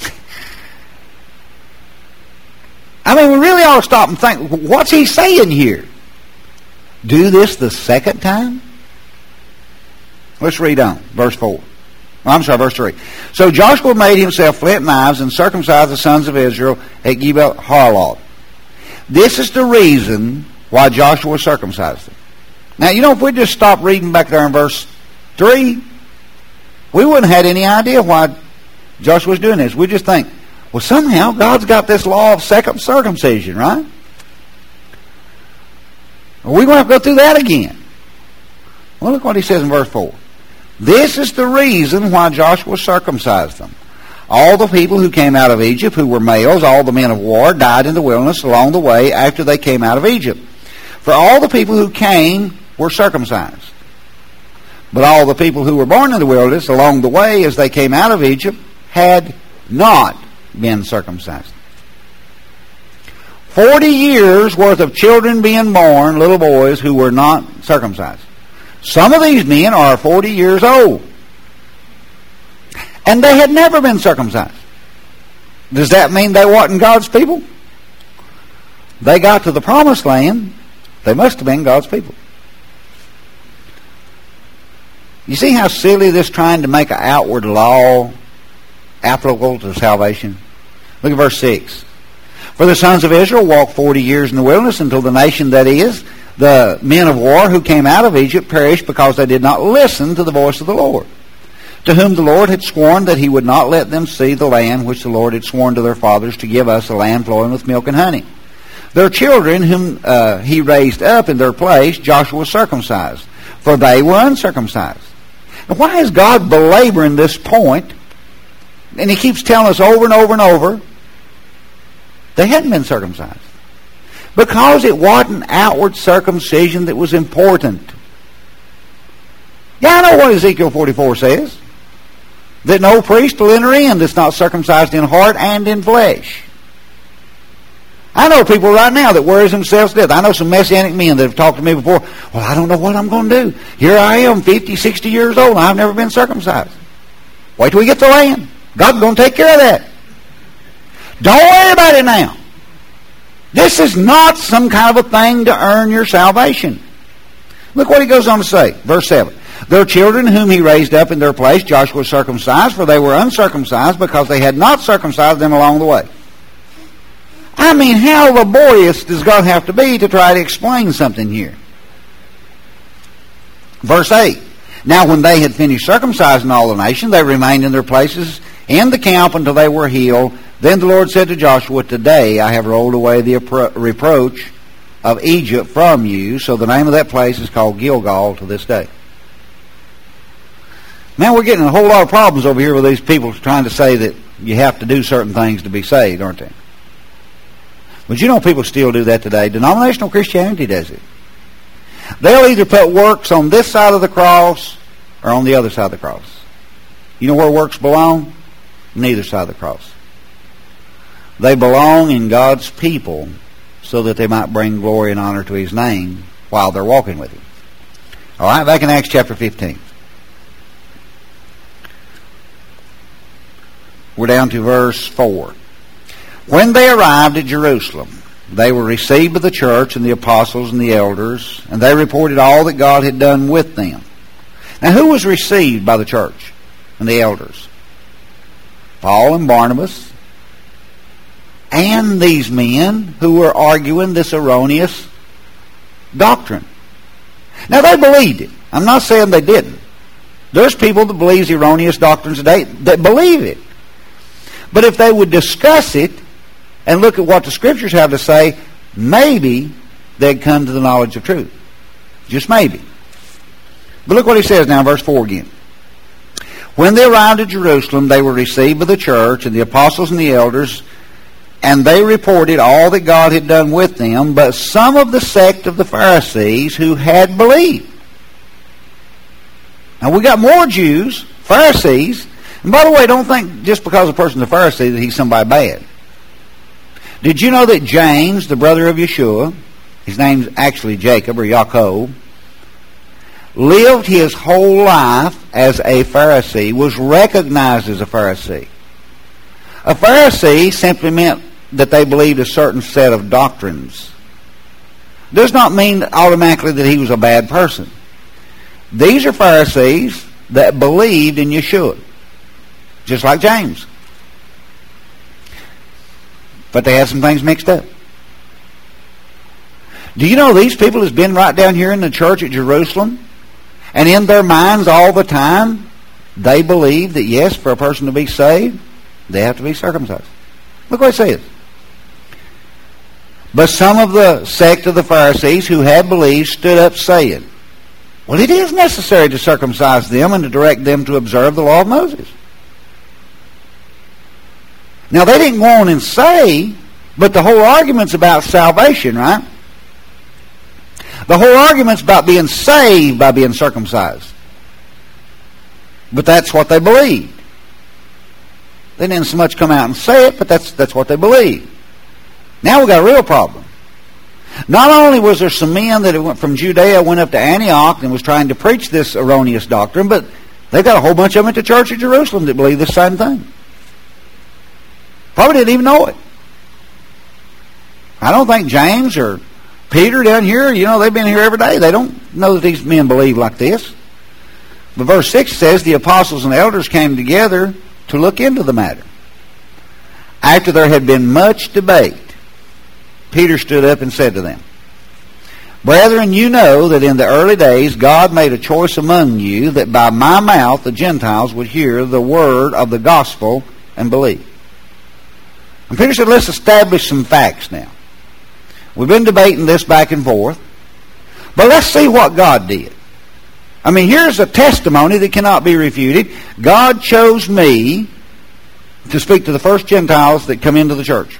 I mean, we really ought to stop and think, what's he saying here? Do this the second time? Let's read on. Verse four. I'm sorry, verse three. So Joshua made himself flint knives and circumcised the sons of Israel at Gibeah Haraloth. This is the reason why Joshua circumcised them. Now, you know, if we just stop reading back there in verse three, we wouldn't have had any idea why Joshua was doing this. We just think, well, somehow God's got this law of second circumcision, right? Are we going to have to go through that again? Well, look what he says in verse four. This is the reason why Joshua circumcised them. All the people who came out of Egypt, who were males, all the men of war, died in the wilderness along the way after they came out of Egypt. For all the people who came were circumcised. But all the people who were born in the wilderness along the way as they came out of Egypt had not been circumcised. Forty years worth of children being born, little boys who were not circumcised. Some of these men are forty years old. And they had never been circumcised. Does that mean they weren't God's people? They got to the promised land. They must have been God's people. You see how silly this trying to make an outward law applicable to salvation? Look at verse six. For the sons of Israel walked forty years in the wilderness until the nation, that is, the men of war who came out of Egypt, perished because they did not listen to the voice of the Lord, to whom the Lord had sworn that he would not let them see the land which the Lord had sworn to their fathers to give us, a land flowing with milk and honey. Their children, whom uh, he raised up in their place, Joshua circumcised, for they were uncircumcised. Now, why is God belaboring this point? And he keeps telling us over and over and over, they hadn't been circumcised. Because it wasn't outward circumcision that was important. Yeah, I know what Ezekiel forty-four says. That no priest will enter in that's not circumcised in heart and in flesh. I know people right now that worries themselves to death. I know some Messianic men that have talked to me before. Well, I don't know what I'm going to do. Here I am, fifty, sixty years old, and I've never been circumcised. Wait till we get to the land. God's going to take care of that. Don't worry about it now. This is not some kind of a thing to earn your salvation. Look what he goes on to say, verse seven. Their children whom he raised up in their place, Joshua circumcised, for they were uncircumcised because they had not circumcised them along the way. I mean, how laborious does God have to be to try to explain something here? Verse eight. Now when they had finished circumcising all the nation, they remained in their places in the camp until they were healed. Then the Lord said to Joshua, Today I have rolled away the appro- reproach of Egypt from you. So the name of that place is called Gilgal to this day. Man, we're getting a whole lot of problems over here with these people trying to say that you have to do certain things to be saved, aren't they? But you know people still do that today. Denominational Christianity does it. They'll either put works on this side of the cross or on the other side of the cross. You know where works belong? Neither side of the cross. They belong in God's people so that they might bring glory and honor to His name while they're walking with Him. All right, back in Acts chapter fifteen. We're down to verse four. When they arrived at Jerusalem, they were received by the church and the apostles and the elders, and they reported all that God had done with them. Now, who was received by the church and the elders? Paul and Barnabas, and these men who were arguing this erroneous doctrine. Now, they believed it. I'm not saying they didn't. There's people that believe erroneous doctrines today that believe it. But if they would discuss it and look at what the Scriptures have to say, maybe they'd come to the knowledge of truth. Just maybe. But look what he says now in verse four again. When they arrived at Jerusalem, they were received by the church and the apostles and the elders, and they reported all that God had done with them, but some of the sect of the Pharisees who had believed. Now we got more Jews, Pharisees. And by the way, don't think just because a person's a Pharisee that he's somebody bad. Did you know that James, the brother of Yeshua, his name's actually Jacob or Yaakov, lived his whole life as a Pharisee, was recognized as a Pharisee. A Pharisee simply meant that they believed a certain set of doctrines. Does not mean automatically that he was a bad person. These are Pharisees that believed in Yeshua. Just like James. But they had some things mixed up. Do you know these people has been right down here in the church at Jerusalem? And in their minds all the time, they believe that yes, for a person to be saved, they have to be circumcised. Look what it says. But some of the sect of the Pharisees who had believed stood up saying, well, it is necessary to circumcise them and to direct them to observe the law of Moses. Now, they didn't go on and say, but the whole argument's about salvation, right? The whole argument's about being saved by being circumcised. But that's what they believed. They didn't so much come out and say it, but that's that's what they believed. Now we got a real problem. Not only was there some men that went from Judea, went up to Antioch and was trying to preach this erroneous doctrine, but they've got a whole bunch of them at the church at Jerusalem that believe the same thing. Probably didn't even know it. I don't think James or Peter down here, you know, they've been here every day. They don't know that these men believe like this. But verse six says, the apostles and elders came together to look into the matter. After there had been much debate, Peter stood up and said to them, Brethren, you know that in the early days God made a choice among you that by my mouth the Gentiles would hear the word of the gospel and believe. And Peter said, let's establish some facts now. We've been debating this back and forth, but let's see what God did. I mean, here's a testimony that cannot be refuted. God chose me to speak to the first Gentiles that come into the church.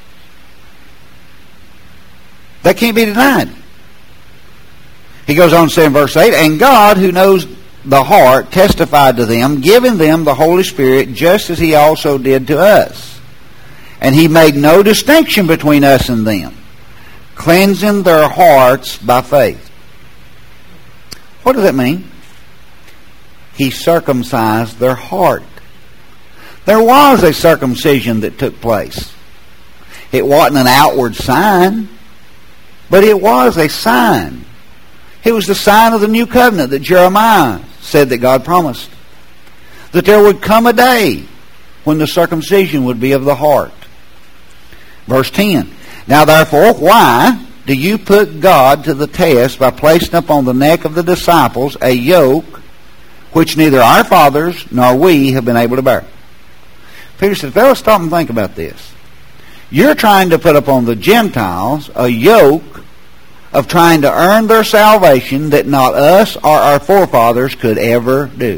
That can't be denied. He goes on to say in verse eight, and God, who knows the heart, testified to them, giving them the Holy Spirit, just as He also did to us. And He made no distinction between us and them, cleansing their hearts by faith. What does that mean? He circumcised their heart. There was a circumcision that took place. It wasn't an outward sign, but it was a sign. It was the sign of the new covenant that Jeremiah said that God promised. That there would come a day when the circumcision would be of the heart. Verse ten. Now therefore, why do you put God to the test by placing upon the neck of the disciples a yoke which neither our fathers nor we have been able to bear? Peter said, fellas, stop and think about this. You're trying to put upon the Gentiles a yoke of trying to earn their salvation that not us or our forefathers could ever do.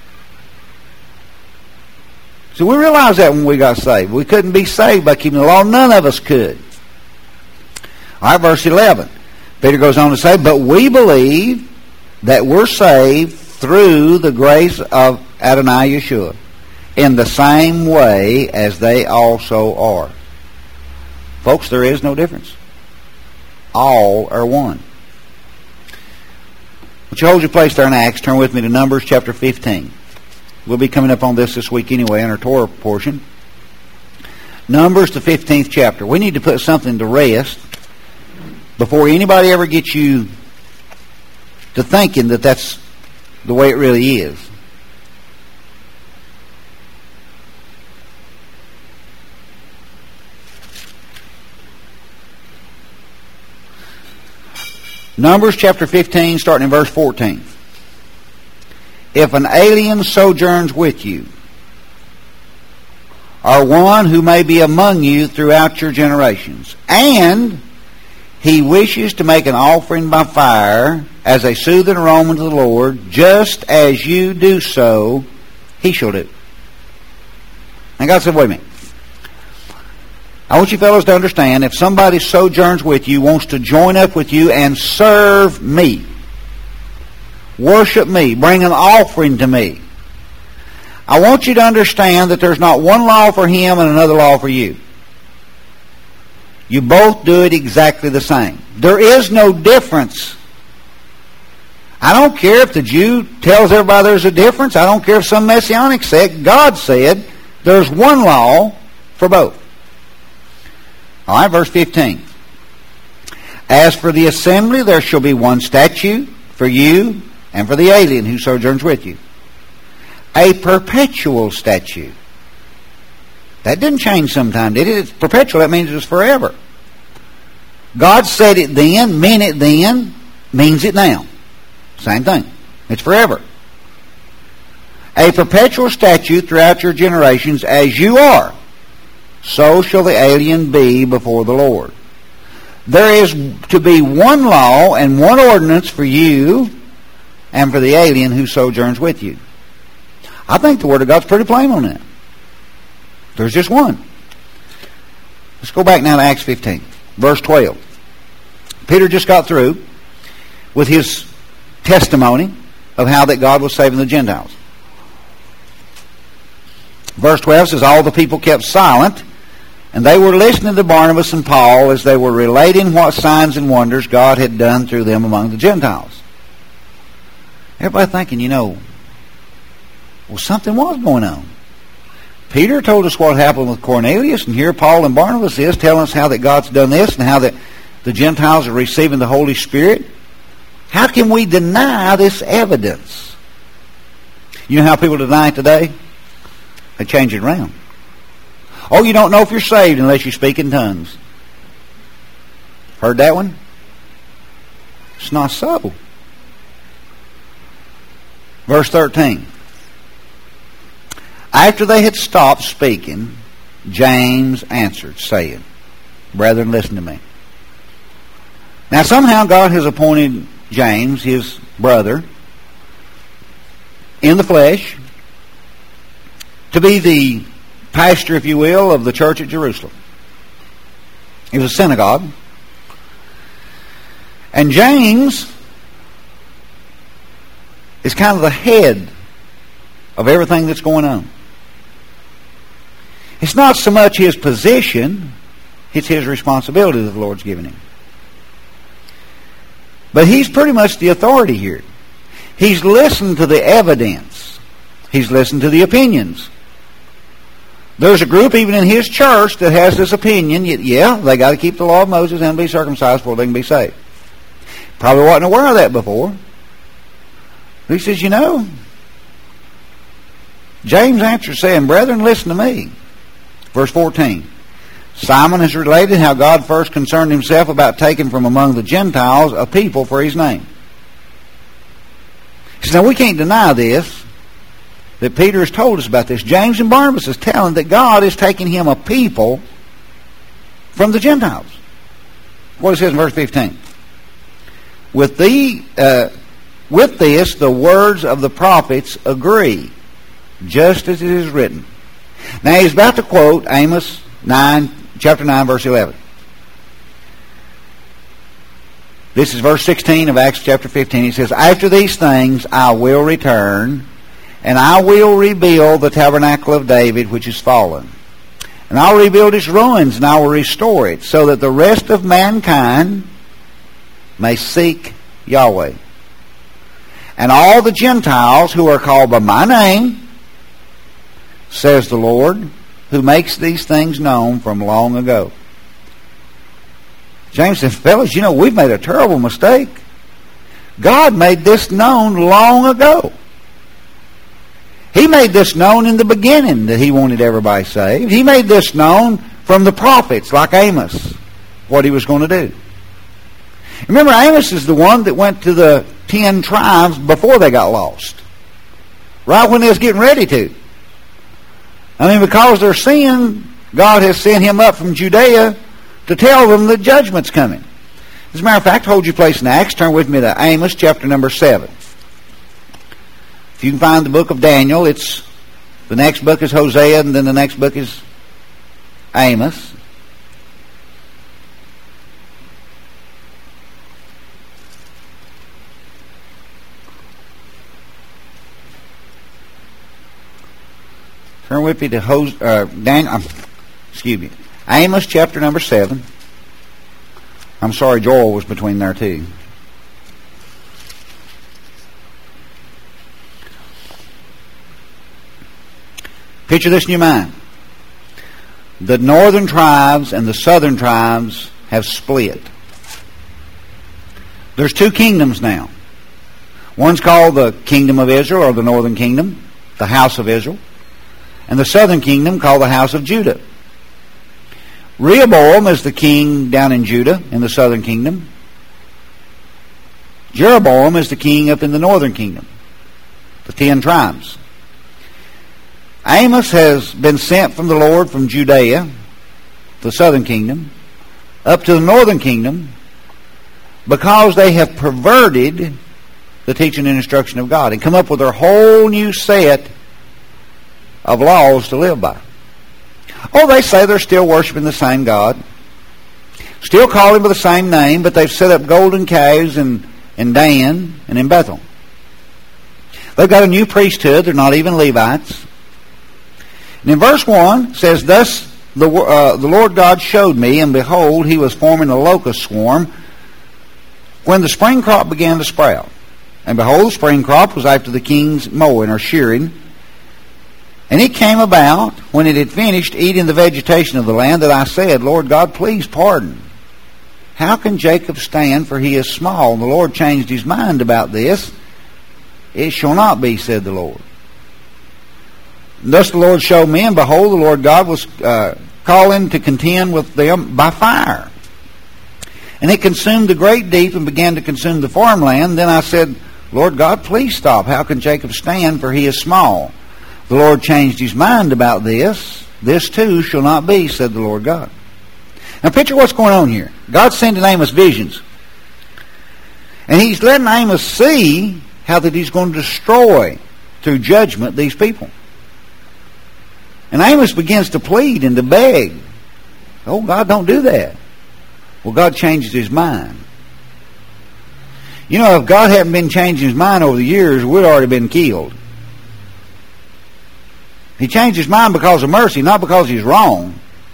So we realized that when we got saved. We couldn't be saved by keeping the law. None of us could. All right, verse eleven. Peter goes on to say, but we believe that we're saved through the grace of Adonai Yeshua in the same way as they also are. Folks, there is no difference. All are one. Would you hold your place there in Acts? Turn with me to Numbers chapter fifteen. We'll be coming up on this this week anyway in our Torah portion. Numbers, the fifteenth chapter. We need to put something to rest before anybody ever gets you to thinking that that's the way it really is. Numbers chapter fifteen, starting in verse fourteen. If an alien sojourns with you, or one who may be among you throughout your generations, and he wishes to make an offering by fire as a soothing aroma to the Lord, just as you do so, he shall do. And God said, wait a minute. I want you fellows to understand, if somebody sojourns with you, wants to join up with you and serve me, worship me, bring an offering to me, I want you to understand that there's not one law for him and another law for you. You both do it exactly the same. There is no difference. I don't care if the Jew tells everybody there's a difference. I don't care if some Messianic sect. God said there's one law for both. All right, verse fifteen. As for the assembly, there shall be one statute for you and for the alien who sojourns with you. A perpetual statute. That didn't change sometime, did it? It's perpetual. That means it's forever. God said it then, meant it then, means it now. Same thing. It's forever. A perpetual statute throughout your generations, as you are, so shall the alien be before the Lord. There is to be one law and one ordinance for you and for the alien who sojourns with you. I think the Word of God's pretty plain on that. There's just one. Let's go back now to Acts fifteen, verse twelve. Peter just got through with his testimony of how that God was saving the Gentiles. Verse twelve says, all the people kept silent, and they were listening to Barnabas and Paul as they were relating what signs and wonders God had done through them among the Gentiles. Everybody thinking, you know, well, something was going on. Peter told us what happened with Cornelius, and here Paul and Barnabas is telling us how that God's done this and how that the Gentiles are receiving the Holy Spirit. How can we deny this evidence? You know how people deny it today? They change it around. Oh, you don't know if you're saved unless you speak in tongues. Heard that one? It's not so. Verse thirteen. After they had stopped speaking, James answered, saying, brethren, listen to me. Now somehow God has appointed James, his brother, in the flesh, to be the pastor, if you will, of the church at Jerusalem. It was a synagogue. And James is kind of the head of everything that's going on. It's not so much his position, it's his responsibility that the Lord's given him. But he's pretty much the authority here. He's listened to the evidence. He's listened to the opinions. There's a group even in his church that has this opinion, yeah, they got to keep the law of Moses and be circumcised before they can be saved. Probably wasn't aware of that before. He says, you know, James answered saying, brethren, listen to me. Verse fourteen. Simon has related how God first concerned himself about taking from among the Gentiles a people for his name. He says, now we can't deny this, that Peter has told us about this. James and Barnabas is telling that God is taking him a people from the Gentiles. What it says in verse fifteen. With the uh, with this, the words of the prophets agree, just as it is written. Now he's about to quote Amos nine, chapter nine, verse eleven. This is verse sixteen of Acts chapter fifteen. He says, after these things I will return, and I will rebuild the tabernacle of David which is fallen. And I will rebuild its ruins, and I will restore it, so that the rest of mankind may seek Yahweh. And all the Gentiles who are called by my name, says the Lord, who makes these things known from long ago. James said, fellas, you know, we've made a terrible mistake. God made this known long ago. He made this known in the beginning that he wanted everybody saved. He made this known from the prophets like Amos, what he was going to do. Remember, Amos is the one that went to the ten tribes before they got lost. Right when they was getting ready to. I mean, because of their sin, God has sent him up from Judea to tell them that judgment's coming. As a matter of fact, hold your place in Acts. Turn with me to Amos chapter number seven. If you can find the book of Daniel, it's the next book is Hosea, and then the next book is Amos. Turn with me to Hosea, uh, Daniel, um, excuse me, Amos chapter number seven. I'm sorry, Joel was between there too. Picture this in your mind. The northern tribes and the southern tribes have split. There's two kingdoms now. One's called the kingdom of Israel, or the northern kingdom, the house of Israel, and the southern kingdom called the house of Judah. Rehoboam is the king down in Judah in the southern kingdom. Jeroboam is the king up in the northern kingdom, the ten tribes. Amos has been sent from the Lord from Judea, the southern kingdom, up to the northern kingdom because they have perverted the teaching and instruction of God and come up with their whole new set of laws to live by. Oh, they say they're still worshiping the same God, still call him by the same name, but they've set up golden calves in, in Dan and in Bethel. They've got a new priesthood. They're not even Levites. And in verse one, it says, Thus the, uh, the Lord God showed me, and behold, he was forming a locust swarm when the spring crop began to sprout. And behold, the spring crop was after the king's mowing or shearing. And it came about, when it had finished eating the vegetation of the land, that I said, Lord God, please pardon. How can Jacob stand, for he is small? And the Lord changed his mind about this. It shall not be, said the Lord. And thus the Lord showed me, and behold, the Lord God was uh, calling to contend with them by fire. And it consumed the great deep and began to consume the farmland. Then I said, Lord God, please stop. How can Jacob stand, for he is small? The Lord changed his mind about this. This too shall not be, said the Lord God. Now picture what's going on here. God's sending Amos visions. And he's letting Amos see how that he's going to destroy, through judgment, these people. And Amos begins to plead and to beg. Oh, God, don't do that. Well, God changes his mind. You know, if God hadn't been changing his mind over the years, we'd already been killed. He changed his mind because of mercy, not because he's wrong.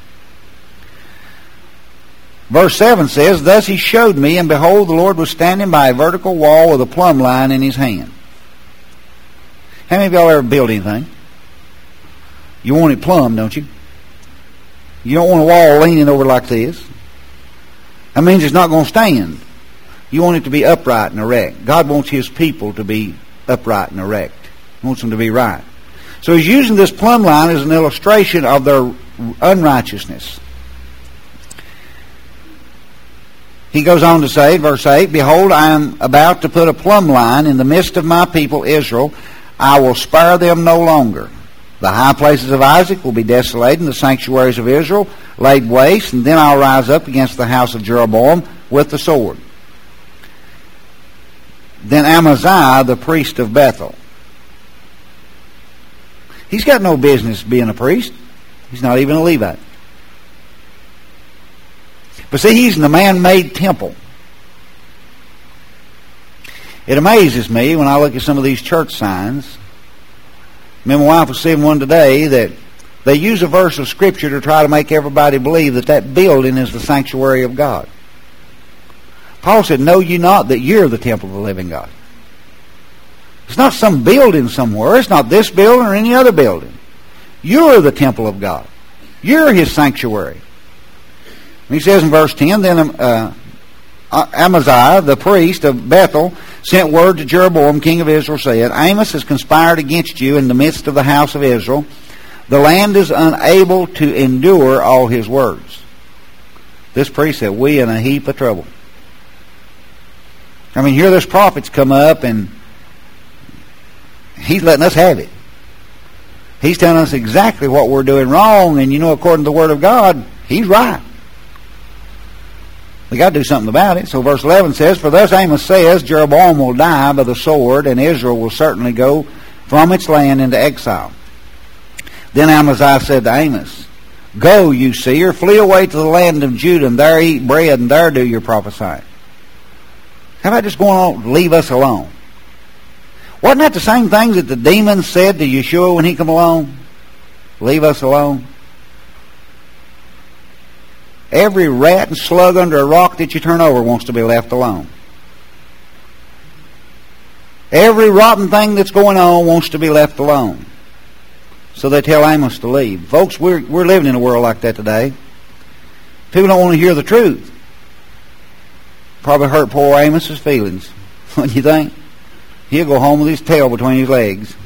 Verse seven says, Thus he showed me, and behold, the Lord was standing by a vertical wall with a plumb line in his hand. How many of y'all ever built anything? You want it plumb, don't you? You don't want a wall leaning over like this. That means it's not going to stand. You want it to be upright and erect. God wants his people to be upright and erect. He wants them to be right. So he's using this plumb line as an illustration of their unrighteousness. He goes on to say, verse eight, Behold, I am about to put a plumb line in the midst of my people Israel. I will spare them no longer. The high places of Isaac will be desolated, and the sanctuaries of Israel laid waste, and then I'll rise up against the house of Jeroboam with the sword. Then Amaziah, the priest of Bethel. He's got no business being a priest. He's not even a Levite. But see, he's in the man-made temple. It amazes me when I look at some of these church signs. Me and my wife was seeing one today that they use a verse of Scripture to try to make everybody believe that that building is the sanctuary of God. Paul said, Know ye not that you're the temple of the living God? It's not some building somewhere. It's not this building or any other building. You're the temple of God. You're His sanctuary. He says in verse ten, Then uh, Amaziah, the priest of Bethel, sent word to Jeroboam, king of Israel, saying, Amos has conspired against you in the midst of the house of Israel. The land is unable to endure all his words. This priest said, we in a heap of trouble. I mean, here this prophet's come up and he's letting us have it. He's telling us exactly what we're doing wrong, and you know, according to the Word of God, he's right. We got to do something about it. So verse eleven says, For thus Amos says, Jeroboam will die by the sword, and Israel will certainly go from its land into exile. Then Amaziah said to Amos, Go, you seer, flee away to the land of Judah, and there eat bread, and there do your prophesying. How about just going on, leave us alone? Wasn't that the same things that the demons said to Yeshua when he come along? Leave us alone. Every rat and slug under a rock that you turn over wants to be left alone. Every rotten thing that's going on wants to be left alone. So they tell Amos to leave. Folks, we're, we're living in a world like that today. People don't want to hear the truth. Probably hurt poor Amos's feelings. What do you think? He'll go home with his tail between his legs.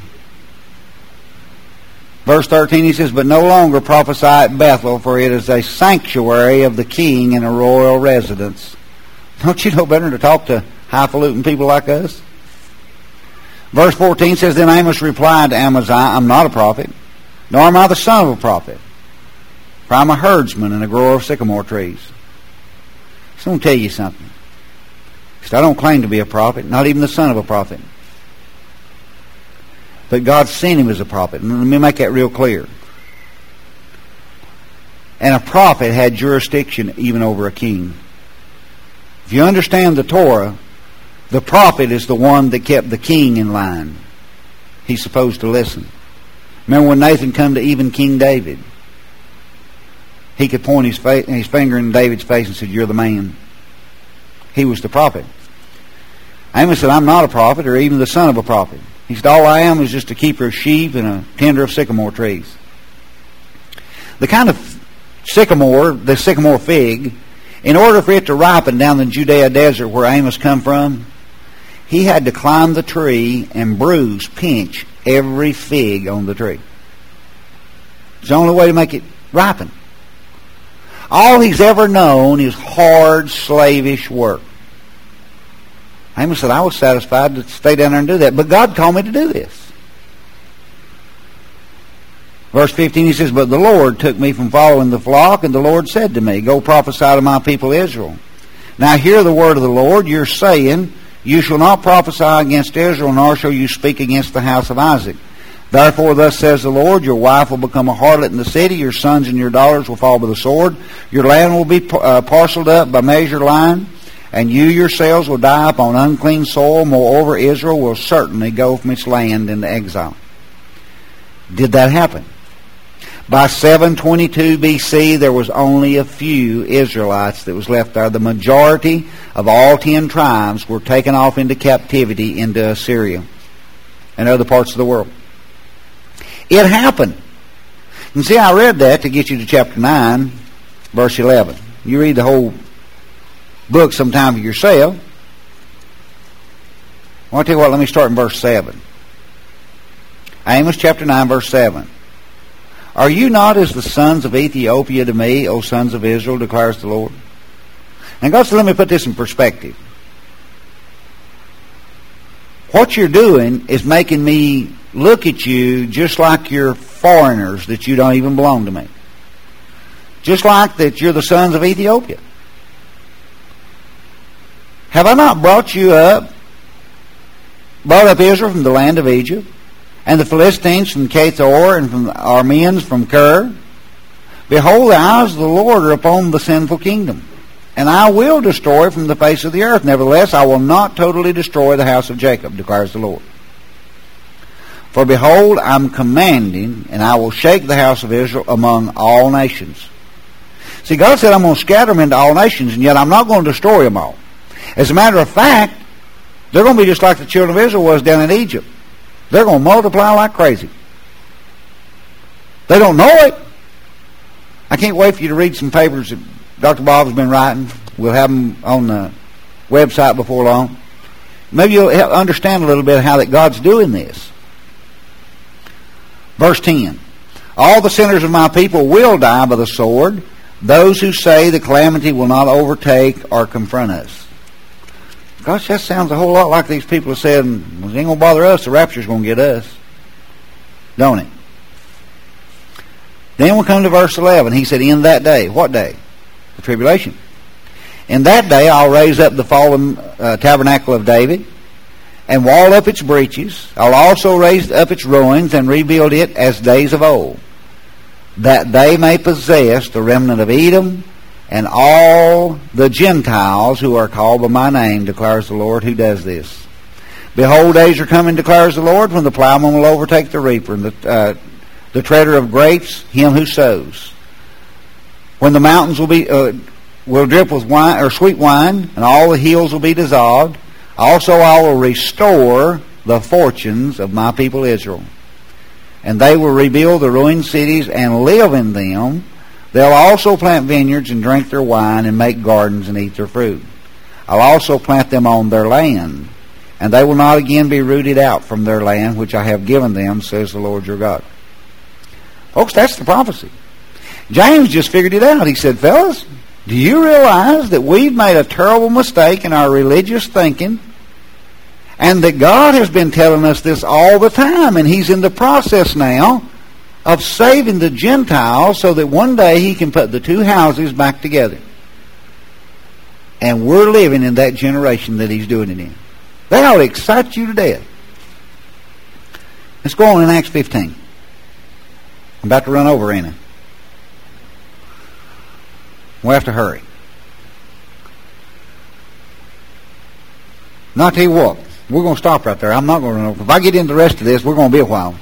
Verse thirteen, he says, But no longer prophesy at Bethel, for it is a sanctuary of the king and a royal residence. Don't you know better than to talk to highfalutin people like us? Verse fourteen says, Then Amos replied to Amaziah, I'm not a prophet, nor am I the son of a prophet, for I'm a herdsman and a grower of sycamore trees. So I'm going to tell you something. I don't claim to be a prophet, not even the son of a prophet. But God sent him as a prophet. And let me make that real clear. And a prophet had jurisdiction even over a king. If you understand the Torah, the prophet is the one that kept the king in line. He's supposed to listen. Remember when Nathan come to even King David? He could point his, fa- his finger in David's face and said, You're the man. He was the prophet. Amos said, I'm not a prophet or even the son of a prophet. He said, all I am is just a keeper of sheep and a tender of sycamore trees. The kind of sycamore, the sycamore fig, in order for it to ripen down the Judea desert where Amos come from, he had to climb the tree and bruise, pinch every fig on the tree. It's the only way to make it ripen. All he's ever known is hard, slavish work. Amos said, I was satisfied to stay down there and do that. But God called me to do this. Verse fifteen, he says, But the Lord took me from following the flock, and the Lord said to me, Go prophesy to my people Israel. Now hear the word of the Lord. You're saying, You shall not prophesy against Israel, nor shall you speak against the house of Isaac. Therefore, thus says the Lord, Your wife will become a harlot in the city, your sons and your daughters will fall by the sword, your land will be uh, parceled up by measure line, and you yourselves will die upon unclean soil. Moreover, Israel will certainly go from its land into exile. Did that happen? By seven twenty-two B C, there was only a few Israelites that was left there. The majority of all ten tribes were taken off into captivity into Assyria and other parts of the world. It happened. And see, I read that to get you to chapter nine, verse eleven. You read the whole book sometime for yourself. I want to tell you what, let me start in verse seven. Amos chapter nine, verse seven. Are you not as the sons of Ethiopia to me, O sons of Israel, declares the Lord? And God said, let me put this in perspective. What you're doing is making me look at you just like you're foreigners, that you don't even belong to me. Just like that you're the sons of Ethiopia. Have I not brought you up, brought up Israel from the land of Egypt, and the Philistines from Kathor, and from the Arameans from Ker? Behold, the eyes of the Lord are upon the sinful kingdom, and I will destroy from the face of the earth. Nevertheless, I will not totally destroy the house of Jacob, declares the Lord. For behold, I'm commanding, and I will shake the house of Israel among all nations. See, God said I'm going to scatter them into all nations, and yet I'm not going to destroy them all. As a matter of fact, they're going to be just like the children of Israel was down in Egypt. They're going to multiply like crazy. They don't know it. I can't wait for you to read some papers that Doctor Bob's been writing. We'll have them on the website before long. Maybe you'll understand a little bit how that God's doing this. Verse ten. All the sinners of my people will die by the sword. Those who say the calamity will not overtake or confront us. Gosh, that sounds a whole lot like these people have said, well, it ain't going to bother us, the rapture's going to get us. Don't it? Then we'll come to verse eleven. He said, in that day. What day? The tribulation. In that day I'll raise up the fallen uh, tabernacle of David, and wall up its breaches. I'll also raise up its ruins, and rebuild it as days of old, that they may possess the remnant of Edom, and all the Gentiles who are called by my name, declares the Lord, who does this. Behold, days are coming, declares the Lord, when the plowman will overtake the reaper, and the, uh, the treader of grapes, him who sows. When the mountains will be uh, will drip with wine or sweet wine, and all the hills will be dissolved. Also I will restore the fortunes of my people Israel, and they will rebuild the ruined cities and live in them. They'll also plant vineyards and drink their wine, and make gardens and eat their fruit. I'll also plant them on their land, and they will not again be rooted out from their land, which I have given them, says the Lord your God. Folks, that's the prophecy. James just figured it out. He said, fellas, do you realize that we've made a terrible mistake in our religious thinking, and that God has been telling us this all the time, and He's in the process now of saving the Gentiles so that one day He can put the two houses back together. And we're living in that generation that He's doing it in. That ought to excite you to death. Let's go on in Acts fifteen. I'm about to run over, ain't I? We'll have to hurry. Now, I'll tell you what, we're going to stop right there. I'm not going to run over. If I get into the rest of this, we're going to be a while.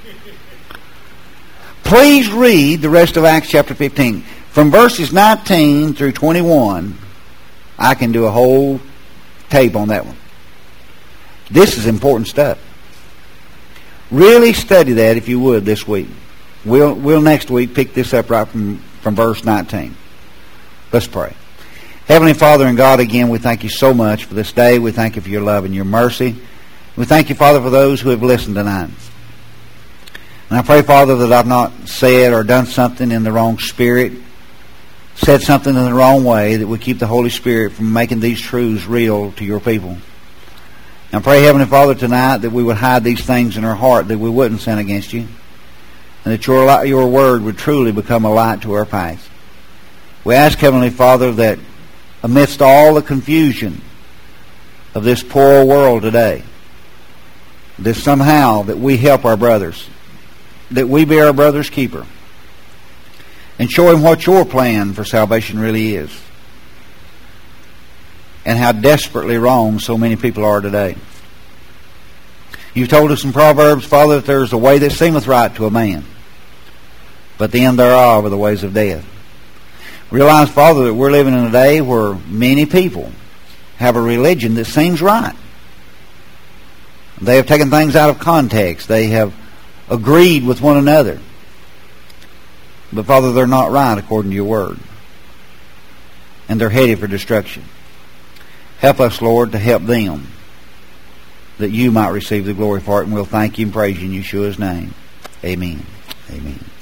Please read the rest of Acts chapter fifteen. From verses nineteen through twenty-one, I can do a whole tape on that one. This is important stuff. Really study that if you would this week. We'll, we'll next week pick this up right from, from verse nineteen. Let's pray. Heavenly Father and God, again, we thank you so much for this day. We thank you for your love and your mercy. We thank you, Father, for those who have listened tonight. And I pray, Father, that I've not said or done something in the wrong spirit, said something in the wrong way, that we keep the Holy Spirit from making these truths real to your people. And I pray, Heavenly Father, tonight that we would hide these things in our heart, that we wouldn't sin against you, and that your, your word would truly become a light to our path. We ask, Heavenly Father, that amidst all the confusion of this poor world today, that somehow that we help our brothers, that we be our brother's keeper, and show him what your plan for salvation really is, and how desperately wrong so many people are today. You told us in Proverbs, Father, that there's a way that seemeth right to a man, but the end thereof are the ways of death. Realize, Father, that we're living in a day where many people have a religion that seems right. They have taken things out of context. They have agreed with one another. But, Father, they're not right according to your word. And they're headed for destruction. Help us, Lord, to help them. that you might receive the glory for it. And we'll thank you and praise you in Yeshua's name. Amen. Amen.